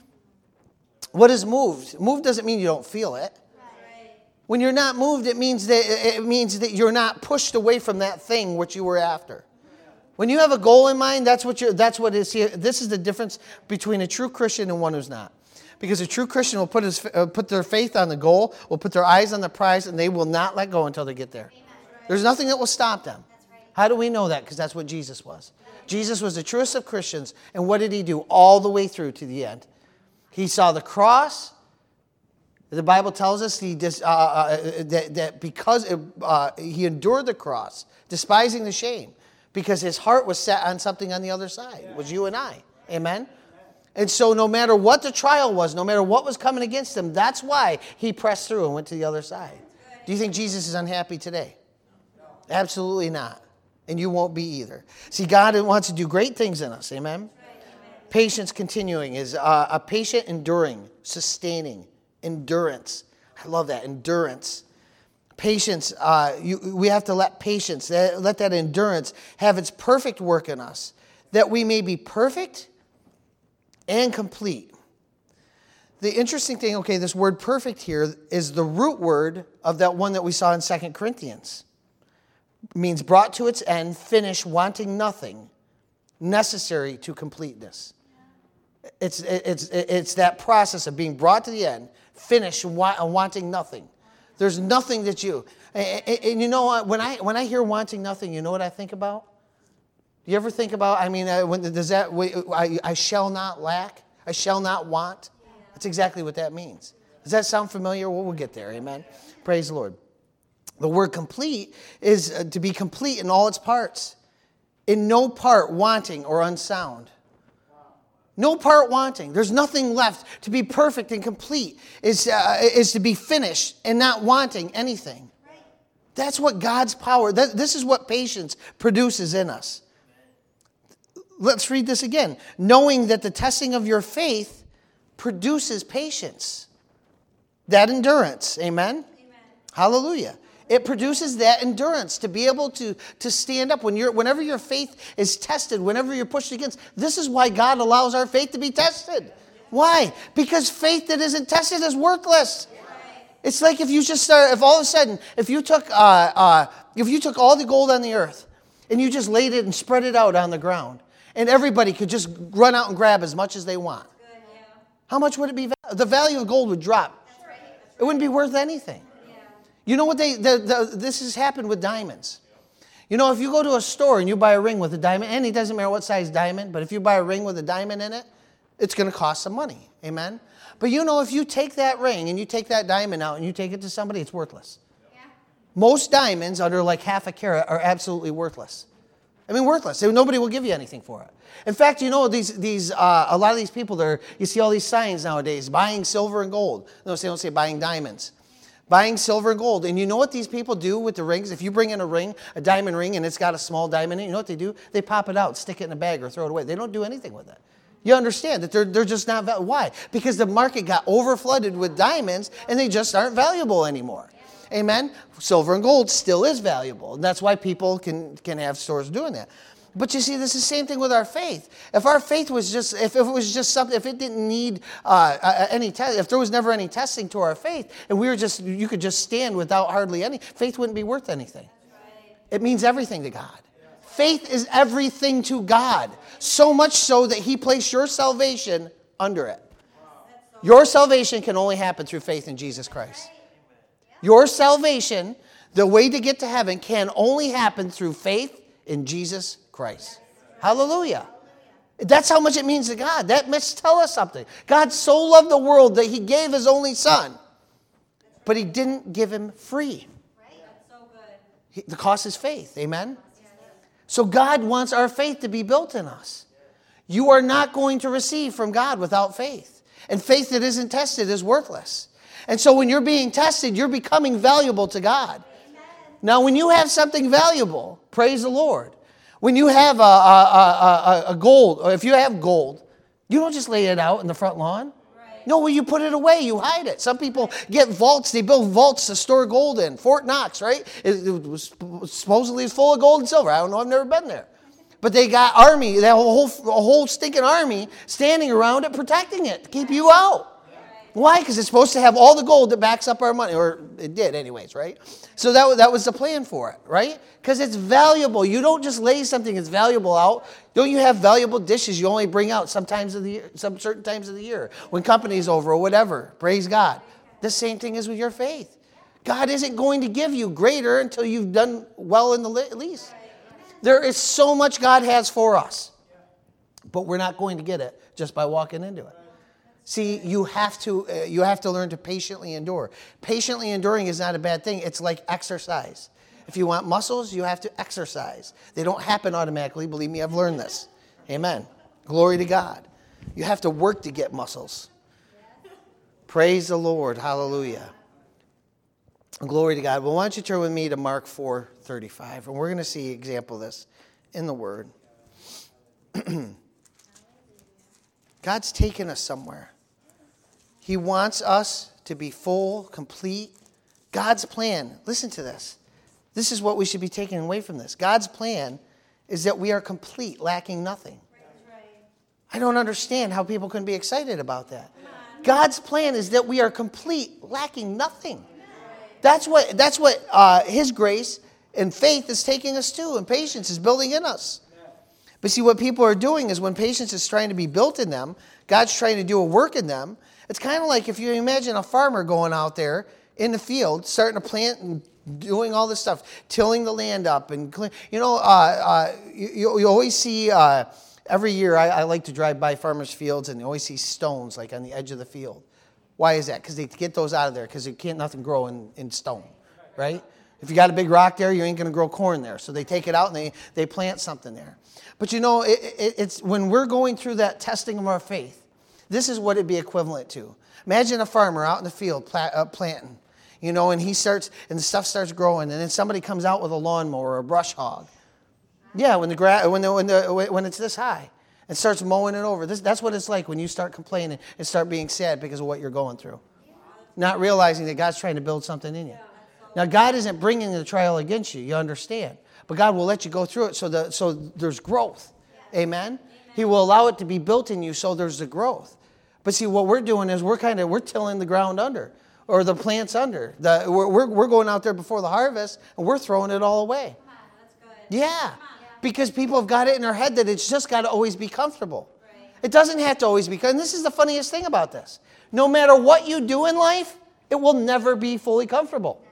What is moved? Moved doesn't mean you don't feel it. When you're not moved, it means that it means that you're not pushed away from that thing which you were after. When you have a goal in mind, that's what you're, that's what is here. This is the difference between a true Christian and one who's not. Because a true Christian will put his uh, put their faith on the goal, will put their eyes on the prize, and they will not let go until they get there. There's nothing that will stop them. How do we know that? Because that's what Jesus was. Jesus was the truest of Christians, and what did he do all the way through to the end? He saw the cross. The Bible tells us he dis, uh, uh, that, that because it, uh, he endured the cross, despising the shame, because his heart was set on something on the other side, it was you and I. Amen? And so no matter what the trial was, no matter what was coming against him, that's why he pressed through and went to the other side. Do you think Jesus is unhappy today? Absolutely not. And you won't be either. See, God wants to do great things in us. Amen? Patience continuing is uh, a patient enduring, sustaining, endurance. I love that, endurance. Patience, uh, you, we have to let patience, that, let that endurance have its perfect work in us, that we may be perfect and complete. The interesting thing, okay, this word perfect here is the root word of that one that we saw in Second Corinthians. It means brought to its end, finished, wanting nothing, necessary to completeness. It's, it's, it's that process of being brought to the end, finished, wanting nothing. There's nothing that you... And, and you know what? When I, when I hear wanting nothing, you know what I think about? Do you ever think about, I mean, uh, when, does that, I, I shall not lack, I shall not want? That's exactly what that means. Does that sound familiar? Well, we'll get there, amen? Praise the Lord. The word complete is uh, to be complete in all its parts. In no part wanting or unsound. No part wanting. There's nothing left. To be perfect and complete is, uh, is to be finished and not wanting anything. That's what God's power, that, this is what patience produces in us. Let's read this again. Knowing that the testing of your faith produces patience. That endurance. Amen? Amen. Hallelujah. It produces that endurance to be able to, to stand up when you're, whenever your faith is tested, whenever you're pushed against. This is why God allows our faith to be tested. Why? Because faith that isn't tested is worthless. It's like if you just start, if all of a sudden, if you took, uh, uh, if you took all the gold on the earth and you just laid it and spread it out on the ground, and everybody could just run out and grab as much as they want. How much would it be? The value of gold would drop. It wouldn't be worth anything. You know what they, the, the, this has happened with diamonds. You know, if you go to a store and you buy a ring with a diamond, and it doesn't matter what size diamond, but if you buy a ring with a diamond in it, it's going to cost some money. Amen? But you know, if you take that ring and you take that diamond out and you take it to somebody, it's worthless. Yeah. Most diamonds under like half a carat are absolutely worthless. I mean, worthless. Nobody will give you anything for it. In fact, you know, these these uh, a lot of these people, there, you see all these signs nowadays, buying silver and gold. No, they don't say buying diamonds. Buying silver and gold. And you know what these people do with the rings? If you bring in a ring, a diamond ring, and it's got a small diamond in it, you know what they do? They pop it out, stick it in a bag, or throw it away. They don't do anything with it. You understand that they're, they're just not valuable. Why? Because the market got overflooded with diamonds, and they just aren't valuable anymore. Amen? Silver and gold still is valuable. And that's why people can, can have stores doing that. But you see, this is the same thing with our faith. If our faith was just, if it was just something, if it didn't need uh, any test, if there was never any testing to our faith, and we were just, you could just stand without hardly any, faith wouldn't be worth anything. It means everything to God. Faith is everything to God. So much so that He placed your salvation under it. Your salvation can only happen through faith in Jesus Christ. Your salvation, the way to get to heaven, can only happen through faith in Jesus Christ. Hallelujah. That's how much it means to God. That must tell us something. God so loved the world that He gave His only Son. But He didn't give Him free. He, the cost is faith. Amen? So God wants our faith to be built in us. You are not going to receive from God without faith. And faith that isn't tested is worthless. And so when you're being tested, you're becoming valuable to God. Now, when you have something valuable, praise the Lord. When you have a, a, a, a gold, or if you have gold, you don't just lay it out in the front lawn. Right. No, well, you put it away. You hide it. Some people get vaults. They build vaults to store gold in. Fort Knox, right? It, it was supposedly it's full of gold and silver. I don't know. I've never been there. But they got army, they have a whole, a whole stinking army standing around it, protecting it to keep you out. Why? Because it's supposed to have all the gold that backs up our money, or it did anyways, right? So that, that was the plan for it, right? Because it's valuable. You don't just lay something that's valuable out. Don't you have valuable dishes you only bring out sometimes of the year, some certain times of the year, when company's over or whatever? Praise God. The same thing is with your faith. God isn't going to give you greater until you've done well in the least. There is so much God has for us, but we're not going to get it just by walking into it. See, you have to uh, you have to learn to patiently endure. Patiently enduring is not a bad thing. It's like exercise. If you want muscles, you have to exercise. They don't happen automatically. Believe me, I've learned this. Amen. Glory to God. You have to work to get muscles. Praise the Lord. Hallelujah. Glory to God. Well, why don't you turn with me to Mark four thirty-five, and we're going to see an example of this in the Word. God's taken us somewhere. He wants us to be full, complete. God's plan, listen to this. This is what we should be taking away from this. God's plan is that we are complete, lacking nothing. I don't understand how people can be excited about that. God's plan is that we are complete, lacking nothing. That's what, that's what uh, His grace and faith is taking us to, and patience is building in us. But see, what people are doing is when patience is trying to be built in them, God's trying to do a work in them. It's kind of like if you imagine a farmer going out there in the field, starting to plant and doing all this stuff, tilling the land up. and clean. You know, uh, uh, you, you always see, uh, every year I, I like to drive by farmers' fields, and you always see stones like on the edge of the field. Why is that? Because they get those out of there, because you can't nothing grow in, in stone, right? If you got a big rock there, you ain't going to grow corn there. So they take it out and they, they plant something there. But you know, it, it, it's when we're going through that testing of our faith, this is what it'd be equivalent to. Imagine a farmer out in the field plant, uh, planting, you know, and he starts, and the stuff starts growing, and then somebody comes out with a lawnmower or a brush hog. Yeah, when the gra- when the, when the when it's this high, and starts mowing it over. This, that's what it's like when you start complaining and start being sad because of what you're going through, not realizing that God's trying to build something in you. Now, God isn't bringing the trial against you. You understand. But God will let you go through it so that so there's growth. Amen? Amen? He will allow it to be built in you so there's the growth. But see, what we're doing is we're kind of, we're tilling the ground under, or the plants under. The, we're, we're, we're going out there before the harvest, and we're throwing it all away. Come on, that's good. Yeah. Because people have got it in their head that it's just got to always be comfortable. Right. It doesn't have to always be. And this is the funniest thing about this. No matter what you do in life, it will never be fully comfortable.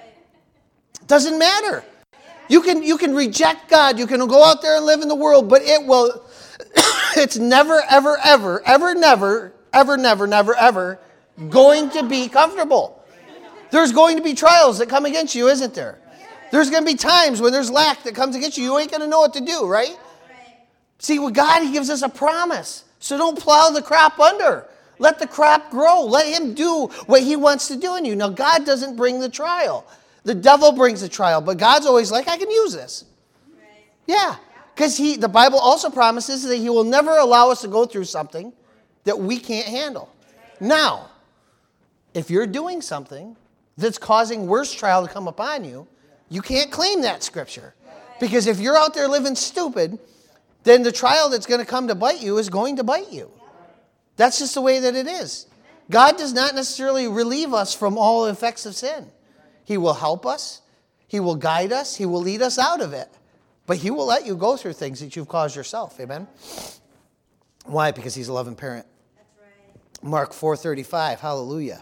Doesn't matter. You can you can reject God. You can go out there and live in the world, but it will, it's never, ever, ever, ever, never, ever, never, never, ever going to be comfortable. There's going to be trials that come against you, isn't there? There's going to be times when there's lack that comes against you. You ain't going to know what to do, right? Right. See, with God, he gives us a promise. So don't plow the crop under. Let the crop grow. Let him do what he wants to do in you. Now, God doesn't bring the trial. The devil brings the trial. But God's always like, I can use this. Right. Yeah. Because he, the Bible also promises that he will never allow us to go through something that we can't handle. Now, if you're doing something that's causing worse trial to come upon you, you can't claim that scripture. Because if you're out there living stupid, then the trial that's going to come to bite you is going to bite you. That's just the way that it is. God does not necessarily relieve us from all effects of sin. He will help us. He will guide us. He will lead us out of it. But he will let you go through things that you've caused yourself. Amen? Why? Because he's a loving parent. That's right. Mark four thirty-five. Hallelujah.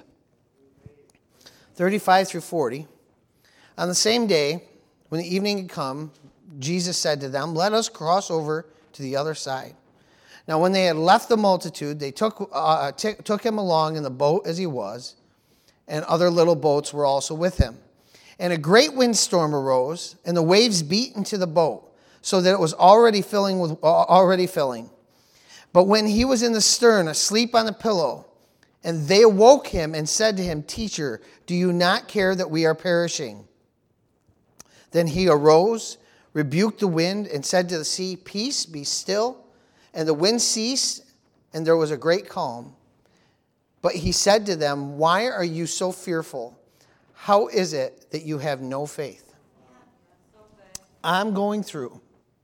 thirty-five through forty. On the same day, when the evening had come, Jesus said to them, let us cross over to the other side. Now, when they had left the multitude, they took, uh, t- took him along in the boat as he was, and other little boats were also with him. And a great windstorm arose, and the waves beat into the boat, so that it was already filling with uh, already filling. But when he was in the stern, asleep on the pillow, and they awoke him and said to him, Teacher, do you not care that we are perishing? Then he arose, rebuked the wind, and said to the sea, Peace, be still. And the wind ceased, and there was a great calm. But he said to them, Why are you so fearful? How is it that you have no faith? I'm going through.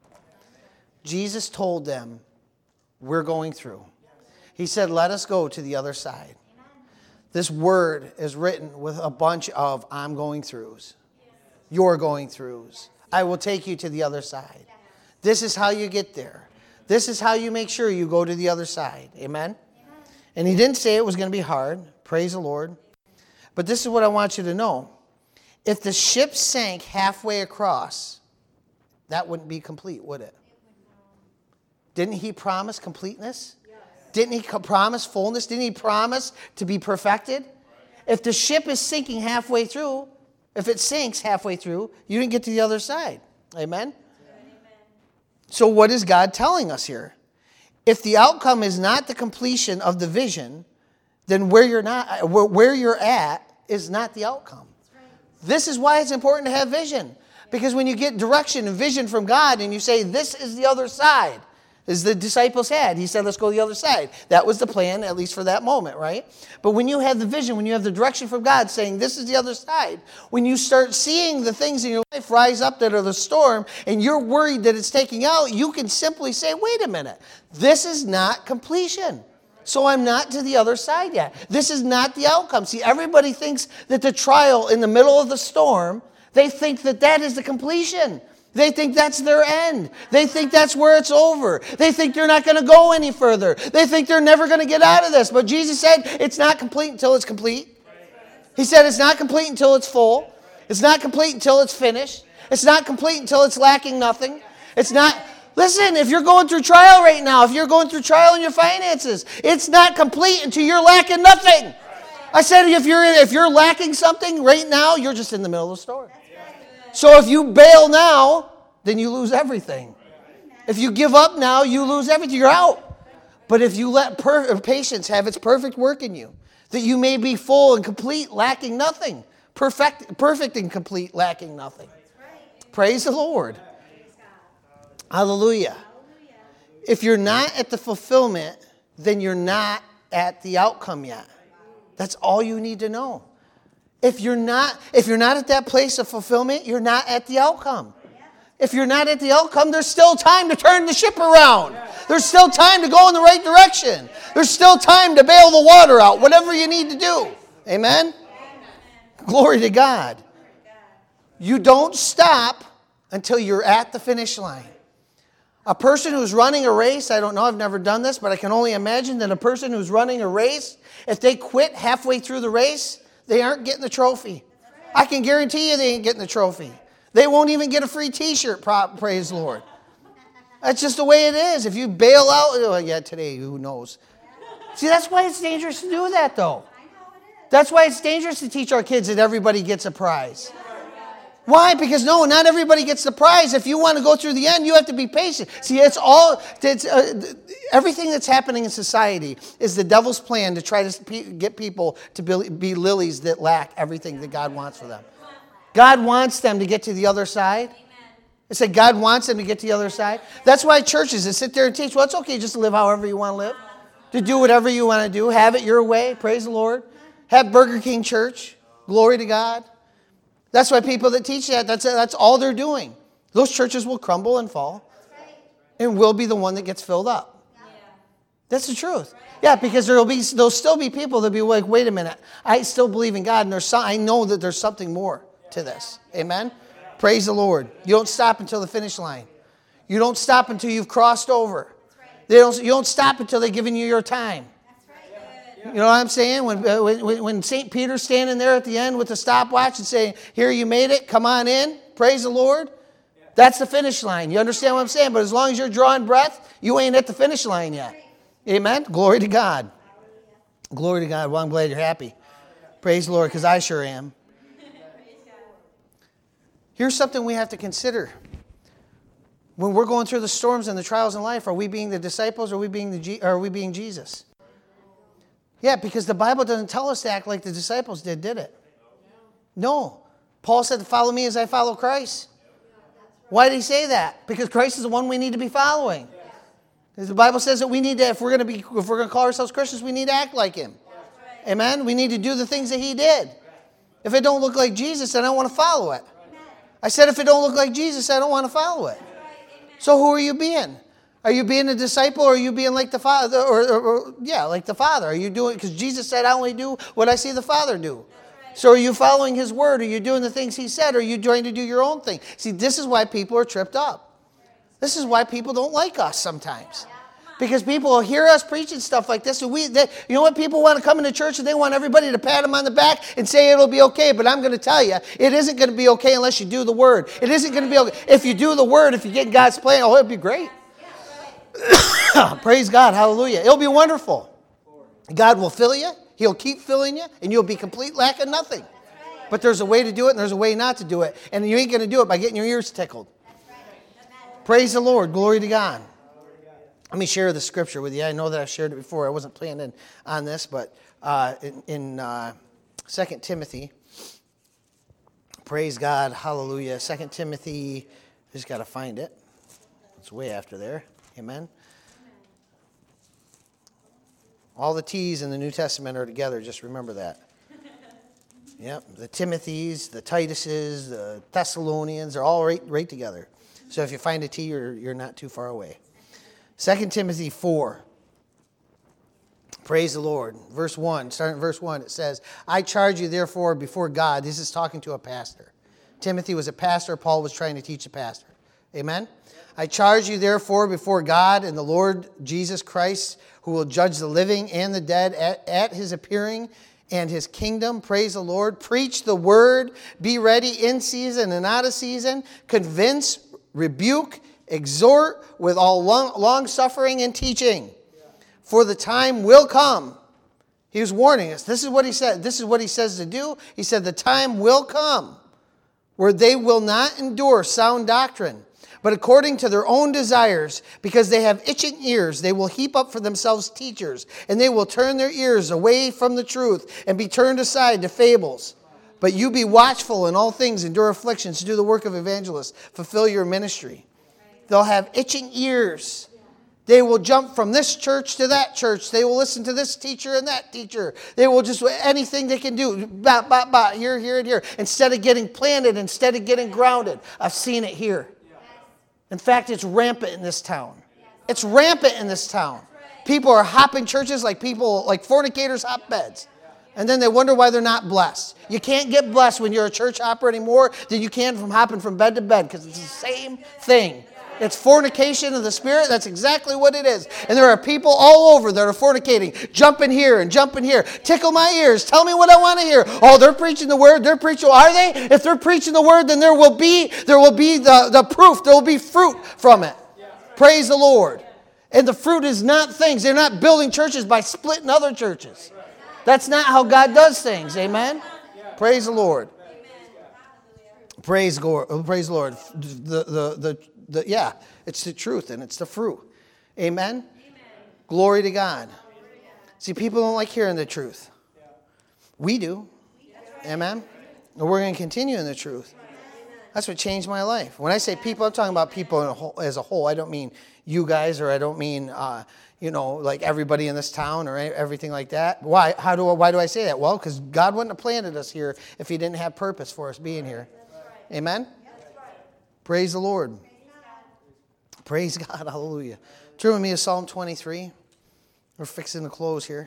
Jesus told them, we're going through. He said, let us go to the other side. This word is written with a bunch of I'm going throughs. You're going throughs. I will take you to the other side. This is how you get there. This is how you make sure you go to the other side. Amen? And he didn't say it was going to be hard. Praise the Lord. But this is what I want you to know. If the ship sank halfway across, that wouldn't be complete, would it? Didn't he promise completeness? Didn't he promise fullness? Didn't he promise to be perfected? If the ship is sinking halfway through, if it sinks halfway through, you didn't get to the other side. Amen? So what is God telling us here? If the outcome is not the completion of the vision, then where you're not, where you're at is not the outcome. This is why it's important to have vision. Because when you get direction and vision from God and you say, this is the other side, as the disciples had. He said, let's go to the other side. That was the plan, at least for that moment, right? But when you have the vision, when you have the direction from God saying, this is the other side, when you start seeing the things in your life rise up that are the storm, and you're worried that it's taking out, you can simply say, wait a minute, this is not completion. So I'm not to the other side yet. This is not the outcome. See, everybody thinks that the trial in the middle of the storm, they think that that is the completion. They think that's their end. They think that's where it's over. They think they're not going to go any further. They think they're never going to get out of this. But Jesus said it's not complete until it's complete. He said it's not complete until it's full. It's not complete until it's finished. It's not complete until it's lacking nothing. It's not... Listen, if you're going through trial right now, if you're going through trial in your finances, it's not complete until you're lacking nothing. I said if you're if you're lacking something right now, you're just in the middle of the storm. So if you bail now, then you lose everything. If you give up now, you lose everything. You're out. But if you let per- patience have its perfect work in you, that you may be full and complete, lacking nothing. Perfect, perfect and complete, lacking nothing. Praise the Lord. Hallelujah. If you're not at the fulfillment, then you're not at the outcome yet. That's all you need to know. If you're not, if you're not at that place of fulfillment, you're not at the outcome. If you're not at the outcome, there's still time to turn the ship around. There's still time to go in the right direction. There's still time to bail the water out, whatever you need to do. Amen? Amen. Glory to God. You don't stop until you're at the finish line. A person who's running a race, I don't know, I've never done this, but I can only imagine that a person who's running a race, if they quit halfway through the race, they aren't getting the trophy. I can guarantee you they ain't getting the trophy. They won't even get a free t-shirt, praise the Lord. That's just the way it is. If you bail out, oh, yeah, today, who knows? See, that's why it's dangerous to do that, though. That's why it's dangerous to teach our kids that everybody gets a prize. Why? Because no, not everybody gets the prize. If you want to go through the end, you have to be patient. See, it's all, it's, uh, everything that's happening in society is the devil's plan to try to get people to be, be lilies that lack everything that God wants for them. God wants them to get to the other side. I said God wants them to get to the other side. That's why churches that sit there and teach, well, it's okay just to live however you want to live. To do whatever you want to do. Have it your way. Praise the Lord. Have Burger King Church. Glory to God. That's why people that teach that, that's, that's all they're doing. Those churches will crumble and fall. And will be the one that gets filled up. That's the truth. Yeah, because there'll be there'll still be people that'll be like, wait a minute, I still believe in God, and there's some, I know that there's something more to this. Amen? Praise the Lord. You don't stop until the finish line. You don't stop until you've crossed over. They don't, you don't stop until they've given you your time. You know what I'm saying? When, uh, when, when Saint Peter's standing there at the end with the stopwatch and saying, here, you made it, come on in, praise the Lord. That's the finish line. You understand what I'm saying? But as long as you're drawing breath, you ain't at the finish line yet. Amen? Glory to God. Glory to God. Well, I'm glad you're happy. Praise the Lord, because I sure am. Here's something we have to consider. When we're going through the storms and the trials in life, are we being the disciples or are we being, the G- or are we being Jesus? Yeah, because the Bible doesn't tell us to act like the disciples did, did it? No. Paul said, follow me as I follow Christ. Why did he say that? Because Christ is the one we need to be following. Because the Bible says that we need to, if we're going to be, if we're going to call ourselves Christians, we need to act like him. Amen? We need to do the things that he did. If it don't look like Jesus, then I don't want to follow it. I said if it don't look like Jesus, I don't want to follow it. So who are you being? Are you being a disciple or are you being like the Father? Or, or, or yeah, like the Father. Are you doing, because Jesus said, I only do what I see the Father do. So are you following his word? Are you doing the things he said? Or are you trying to do your own thing? See, this is why people are tripped up. This is why people don't like us sometimes. Because people will hear us preaching stuff like this. And we, they, you know what? People want to come into church and they want everybody to pat them on the back and say it'll be okay. But I'm going to tell you, it isn't going to be okay unless you do the word. It isn't going to be okay. If you do the word, if you get in God's plan, oh, it'll be great. Praise God. Hallelujah. It'll be wonderful. God will fill you. He'll keep filling you. And you'll be complete lack of nothing. But there's a way to do it and there's a way not to do it. And you ain't going to do it by getting your ears tickled. Praise the Lord. Glory to God. Let me share the scripture with you. I know that I've shared it before. I wasn't planning on this, but uh, in, in uh, Second Timothy, praise God, hallelujah. Second Timothy, I just got to find it. It's way after there. Amen. All the T's in the New Testament are together. Just remember that. Yep, the Timothys, the Tituses, the Thessalonians, they're all right, right together. So if you find a T, you're, you're not too far away. Second Timothy four. Praise the Lord. Verse one, starting at verse one, it says, I charge you therefore before God. This is talking to a pastor. Timothy was a pastor. Paul was trying to teach a pastor. Amen? I charge you therefore before God and the Lord Jesus Christ, who will judge the living and the dead at, at his appearing and his kingdom. Praise the Lord. Preach the word. Be ready in season and out of season. Convince, rebuke, exhort with all long, long suffering and teaching. For the time will come. He was warning us. This is what he said. This is what he says to do. He said the time will come where they will not endure sound doctrine, but according to their own desires, because they have itching ears, they will heap up for themselves teachers, and they will turn their ears away from the truth and be turned aside to fables. But you be watchful in all things, endure afflictions, do the work of evangelists, fulfill your ministry. They'll have itching ears. They will jump from this church to that church. They will listen to this teacher and that teacher. They will just, anything they can do, bah, bah, bah, here, here, and here. Instead of getting planted, instead of getting grounded. I've seen it here. In fact, it's rampant in this town. It's rampant in this town. People are hopping churches like people, like fornicators hop beds. And then they wonder why they're not blessed. You can't get blessed when you're a church hopper any more than you can from hopping from bed to bed, because it's the same thing. It's fornication of the Spirit. That's exactly what it is. And there are people all over that are fornicating, jumping here and jumping here. Tickle my ears. Tell me what I want to hear. Oh, they're preaching the word. They're preaching. Are they? If they're preaching the word, then there will be there will be the, the proof. There will be fruit from it. Praise the Lord. And the fruit is not things. They're not building churches by splitting other churches. That's not how God does things. Amen? Praise the Lord. Praise God. Praise the Lord. The, the, the, the, yeah, it's the truth and it's the fruit. Amen? Amen. Glory to God. See, people don't like hearing the truth. We do. Amen? And we're going to continue in the truth. That's what changed my life. When I say people, I'm talking about people in a whole, as a whole. I don't mean you guys, or I don't mean, uh, you know, like everybody in this town or everything like that. Why? How do? Why do I say that? Well, because God wouldn't have planted us here if He didn't have purpose for us being here. Amen? Praise the Lord. Praise God. Hallelujah. Turn with me to Psalm twenty-three. We're fixing to close here.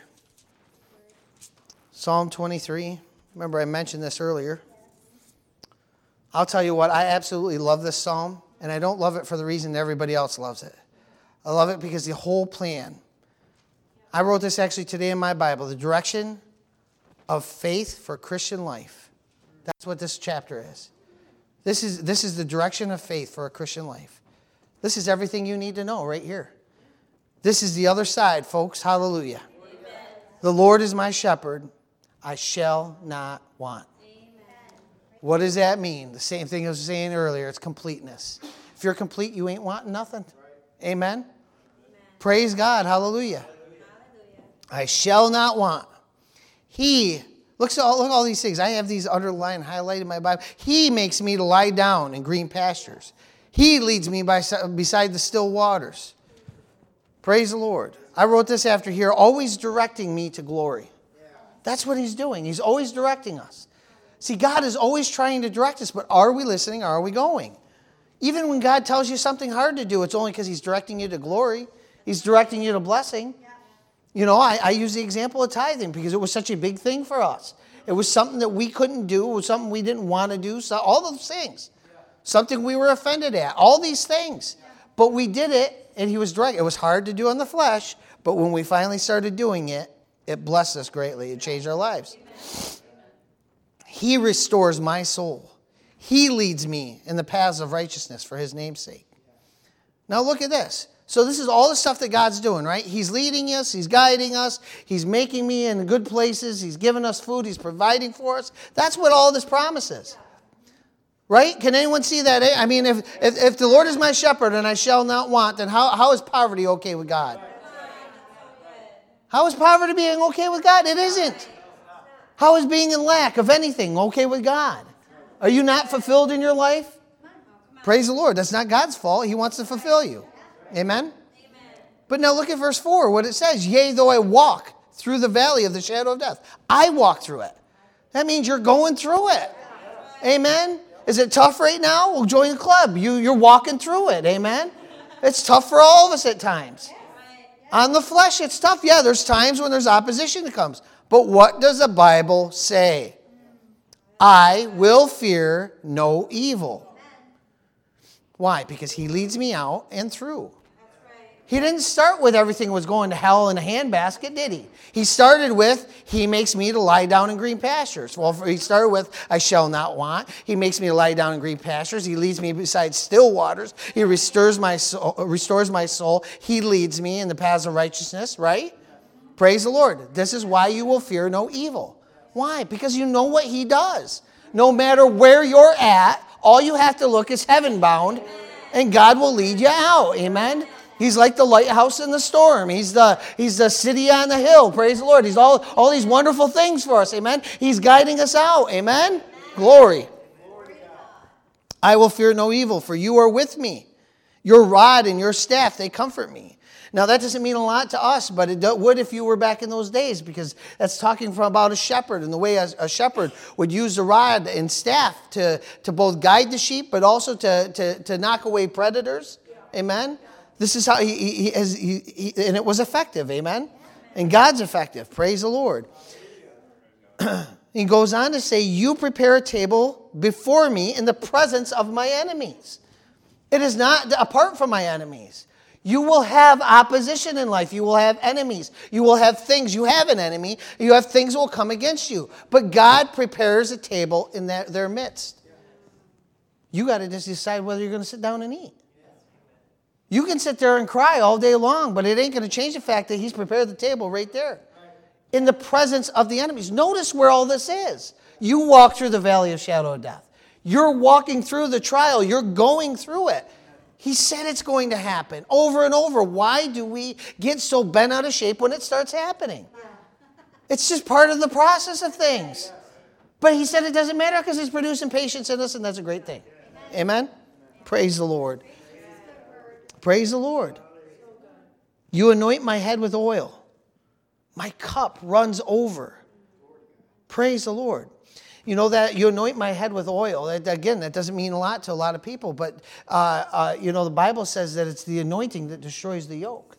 Psalm twenty-three. Remember, I mentioned this earlier. I'll tell you what, I absolutely love this psalm, and I don't love it for the reason that everybody else loves it. I love it because the whole plan. I wrote this actually today in my Bible, the direction of faith for Christian life. That's what this chapter is. This is, this is the direction of faith for a Christian life. This is everything you need to know right here. This is the other side, folks. Hallelujah. Amen. The Lord is my shepherd. I shall not want. What does that mean? The same thing I was saying earlier. It's completeness. If you're complete, you ain't wanting nothing. Amen? Amen. Praise God. Hallelujah. Hallelujah. I shall not want. He, look at, all, look at all these things. I have these underlined, highlighted in my Bible. He makes me to lie down in green pastures. He leads me by, beside the still waters. Praise the Lord. I wrote this after here, always directing me to glory. That's what He's doing. He's always directing us. See, God is always trying to direct us, but are we listening? Are we going? Even when God tells you something hard to do, it's only because He's directing you to glory. He's directing you to blessing. You know, I, I use the example of tithing because it was such a big thing for us. It was something that we couldn't do. It was something we didn't want to do. So all those things. Something we were offended at. All these things. But we did it, and He was directing. It was hard to do in the flesh, but when we finally started doing it, it blessed us greatly. It changed our lives. He restores my soul. He leads me in the paths of righteousness for His name's sake. Now look at this. So this is all the stuff that God's doing, right? He's leading us. He's guiding us. He's making me in good places. He's giving us food. He's providing for us. That's what all this promises. Right? Can anyone see that? I mean, if, if, if the Lord is my shepherd and I shall not want, then how, how is poverty okay with God? How is poverty being okay with God? It isn't. How is being in lack of anything okay with God? Are you not fulfilled in your life? Praise the Lord. That's not God's fault. He wants to fulfill you. Amen? But now look at verse four, what it says. Yea, though I walk through the valley of the shadow of death. I walk through it. That means you're going through it. Amen? Is it tough right now? Well, join the club. You, you're walking through it. Amen? It's tough for all of us at times. On the flesh, it's tough. Yeah, there's times when there's opposition that comes. But what does the Bible say? I will fear no evil. Why? Because He leads me out and through. He didn't start with everything was going to hell in a handbasket, did He? He started with, He makes me to lie down in green pastures. Well, He started with, I shall not want. He makes me to lie down in green pastures. He leads me beside still waters. He restores my soul. Restores my soul. He leads me in the paths of righteousness, right? Praise the Lord. This is why you will fear no evil. Why? Because you know what He does. No matter where you're at, all you have to look is heaven bound, and God will lead you out. Amen? He's like the lighthouse in the storm. He's the, he's the city on the hill. Praise the Lord. He's all, all these wonderful things for us. Amen? He's guiding us out. Amen? Glory. I will fear no evil, for you are with me. Your rod and your staff, they comfort me. Now, that doesn't mean a lot to us, but it would if you were back in those days, because that's talking from about a shepherd and the way a, a shepherd would use the rod and staff to, to both guide the sheep, but also to, to, to knock away predators. Amen? This is how he, he, he, has, he, he, and it was effective. Amen? And God's effective. Praise the Lord. He goes on to say, you prepare a table before me in the presence of my enemies. It is not apart from my enemies. You will have opposition in life. You will have enemies. You will have things. You have an enemy. You have things that will come against you. But God prepares a table in that, their midst. You got to just decide whether you're going to sit down and eat. You can sit there and cry all day long, but it ain't going to change the fact that He's prepared the table right there. In the presence of the enemies. Notice where all this is. You walk through the valley of shadow of death. You're walking through the trial. You're going through it. He said it's going to happen over and over. Why do we get so bent out of shape when it starts happening? It's just part of the process of things. But he said it doesn't matter because he's producing patience in us, and that's a great thing. Amen? Praise the Lord. Praise the Lord. You anoint my head with oil. My cup runs over. Praise the Lord. You know that you anoint my head with oil. That, again, that doesn't mean a lot to a lot of people. But, uh, uh, you know, the Bible says that it's the anointing that destroys the yoke.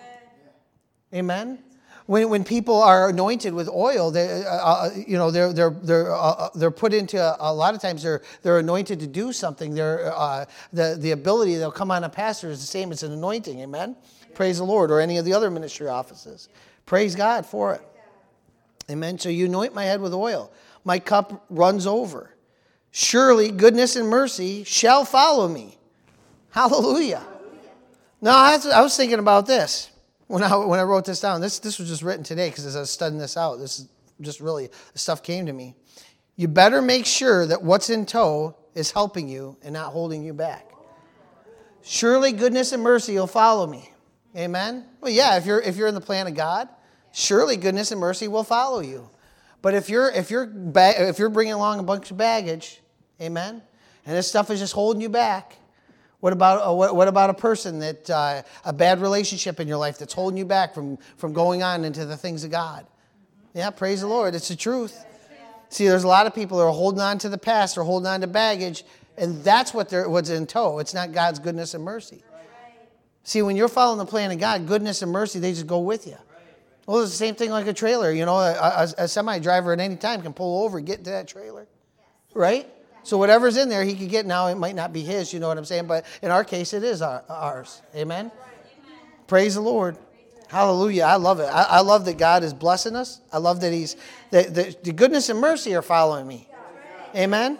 Amen? When when people are anointed with oil, they, uh, uh, you know, they're they're they're uh, they're put into a, a lot of times they're they're anointed to do something. They're uh, the the ability they'll come on a pastor is the same as an anointing. Amen. Praise the Lord, or any of the other ministry offices. Praise God for it. Amen. So you anoint my head with oil. My cup runs over. Surely goodness and mercy shall follow me. Hallelujah. Now I was, I was thinking about this. When I when I wrote this down, this this was just written today because as I was studying this out, this is just really, the stuff came to me. You better make sure that what's in tow is helping you and not holding you back. Surely goodness and mercy will follow me. Amen? Well, yeah, if you're if you're in the plan of God, surely goodness and mercy will follow you. But if you're if you're ba- if you're bringing along a bunch of baggage, amen, and this stuff is just holding you back. What about uh, what, what about a person that uh, a bad relationship in your life that's holding you back from, from going on into the things of God? Yeah, praise the Lord. It's the truth. See, there's a lot of people that are holding on to the past or holding on to baggage, and that's what they're what's in tow. It's not God's goodness and mercy. See, when you're following the plan of God, goodness and mercy, they just go with you. Well, it's the same thing like a trailer. You know, a, a, a semi-driver at any time can pull over and get into that trailer, right? So whatever's in there, he could get. Now, it might not be his, you know what I'm saying? But in our case, it is our, ours. Amen? Praise the Lord. Hallelujah. I love it. I, I love that God is blessing us. I love that he's, that the, the goodness and mercy are following me. Amen?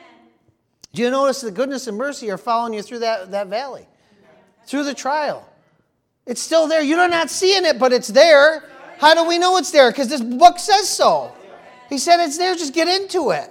Do you notice the goodness and mercy are following you through that, that valley? Through the trial. It's still there. You're not seeing it, but it's there. How do we know it's there? Because this book says so. He said it's there. Just get into it.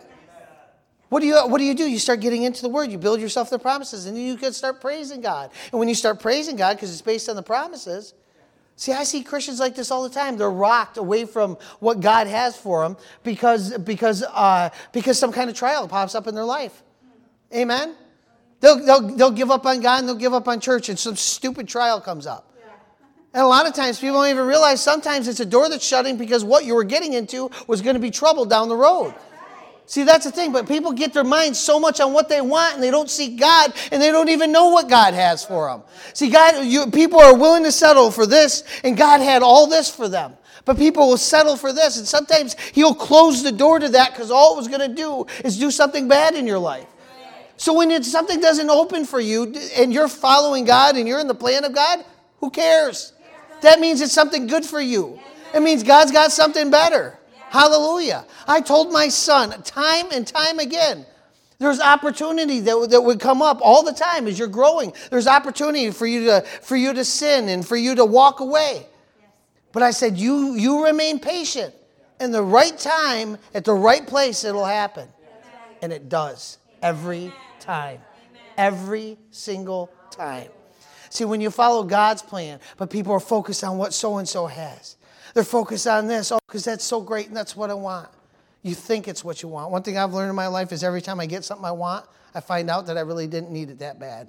What do you what do you do? You start getting into the Word. You build yourself the promises, and then you can start praising God. And when you start praising God, because it's based on the promises, see, I see Christians like this all the time. They're rocked away from what God has for them because because uh, because some kind of trial pops up in their life. Amen. They'll they'll they'll give up on God and they'll give up on church, and some stupid trial comes up. And a lot of times people don't even realize sometimes it's a door that's shutting because what you were getting into was going to be trouble down the road. See, that's the thing, but people get their minds so much on what they want and they don't seek God and they don't even know what God has for them. See, God, you, people are willing to settle for this and God had all this for them. But people will settle for this and sometimes he'll close the door to that because all it was going to do is do something bad in your life. So when it's, something doesn't open for you and you're following God and you're in the plan of God, who cares? That means it's something good for you. It means God's got something better. Hallelujah. I told my son time and time again, there's opportunity that, that would come up all the time as you're growing. There's opportunity for you to for you to sin and for you to walk away. But I said, you, you remain patient. In the right time, at the right place, it'll happen. And it does. Every time. Every single time. See, when you follow God's plan, but people are focused on what so-and-so has. They're focused on this, oh, because that's so great and that's what I want. You think it's what you want. One thing I've learned in my life is every time I get something I want, I find out that I really didn't need it that bad.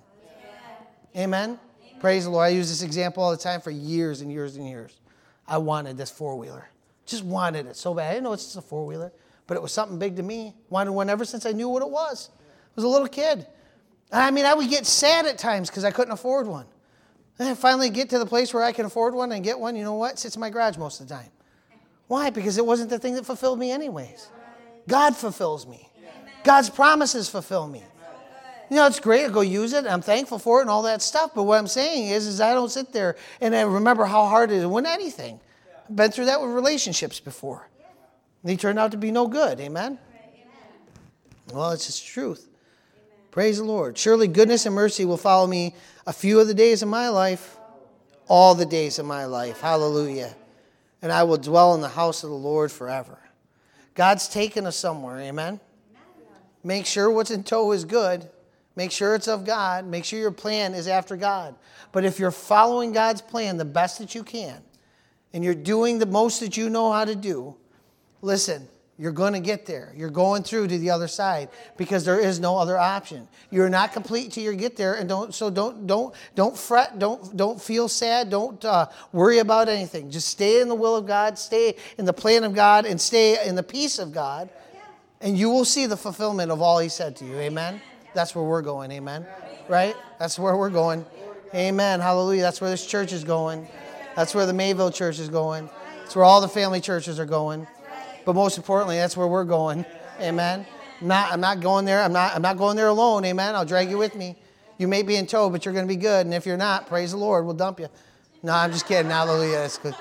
Yeah. Amen? Amen? Praise the Lord. I use this example all the time for years and years and years. I wanted this four-wheeler. Just wanted it so bad. I didn't know it's just a four-wheeler, but it was something big to me. Wanted one ever since I knew what it was. I was a little kid. I mean, I would get sad at times because I couldn't afford one. And I finally get to the place where I can afford one and get one. You know what? It sits in my garage most of the time. Why? Because it wasn't the thing that fulfilled me anyways. God fulfills me. God's promises fulfill me. You know, it's great to go use it. I'm thankful for it and all that stuff. But what I'm saying is, is I don't sit there and I remember how hard it is to win anything. I've been through that with relationships before. They turned out to be no good. Amen? Well, it's just truth. Praise the Lord. Surely goodness and mercy will follow me a few of the days of my life, all the days of my life. Hallelujah. And I will dwell in the house of the Lord forever. God's taken us somewhere. Amen? Make sure what's in tow is good. Make sure it's of God. Make sure your plan is after God. But if you're following God's plan the best that you can, and you're doing the most that you know how to do, listen, you're going to get there. You're going through to the other side because there is no other option. You're not complete till you get there, and don't so don't don't don't fret. Don't don't feel sad. Don't uh, worry about anything. Just stay in the will of God. Stay in the plan of God, and stay in the peace of God, and you will see the fulfillment of all He said to you. Amen. That's where we're going. Amen. Right? That's where we're going. Amen. Hallelujah. That's where this church is going. That's where the Mayville Church is going. That's where all the family churches are going. But most importantly, that's where we're going. Amen. I'm not, I'm not going there. I'm not, I'm not going there alone. Amen. I'll drag you with me. You may be in tow, but you're going to be good. And if you're not, praise the Lord, we'll dump you. No, I'm just kidding. Hallelujah. That's good.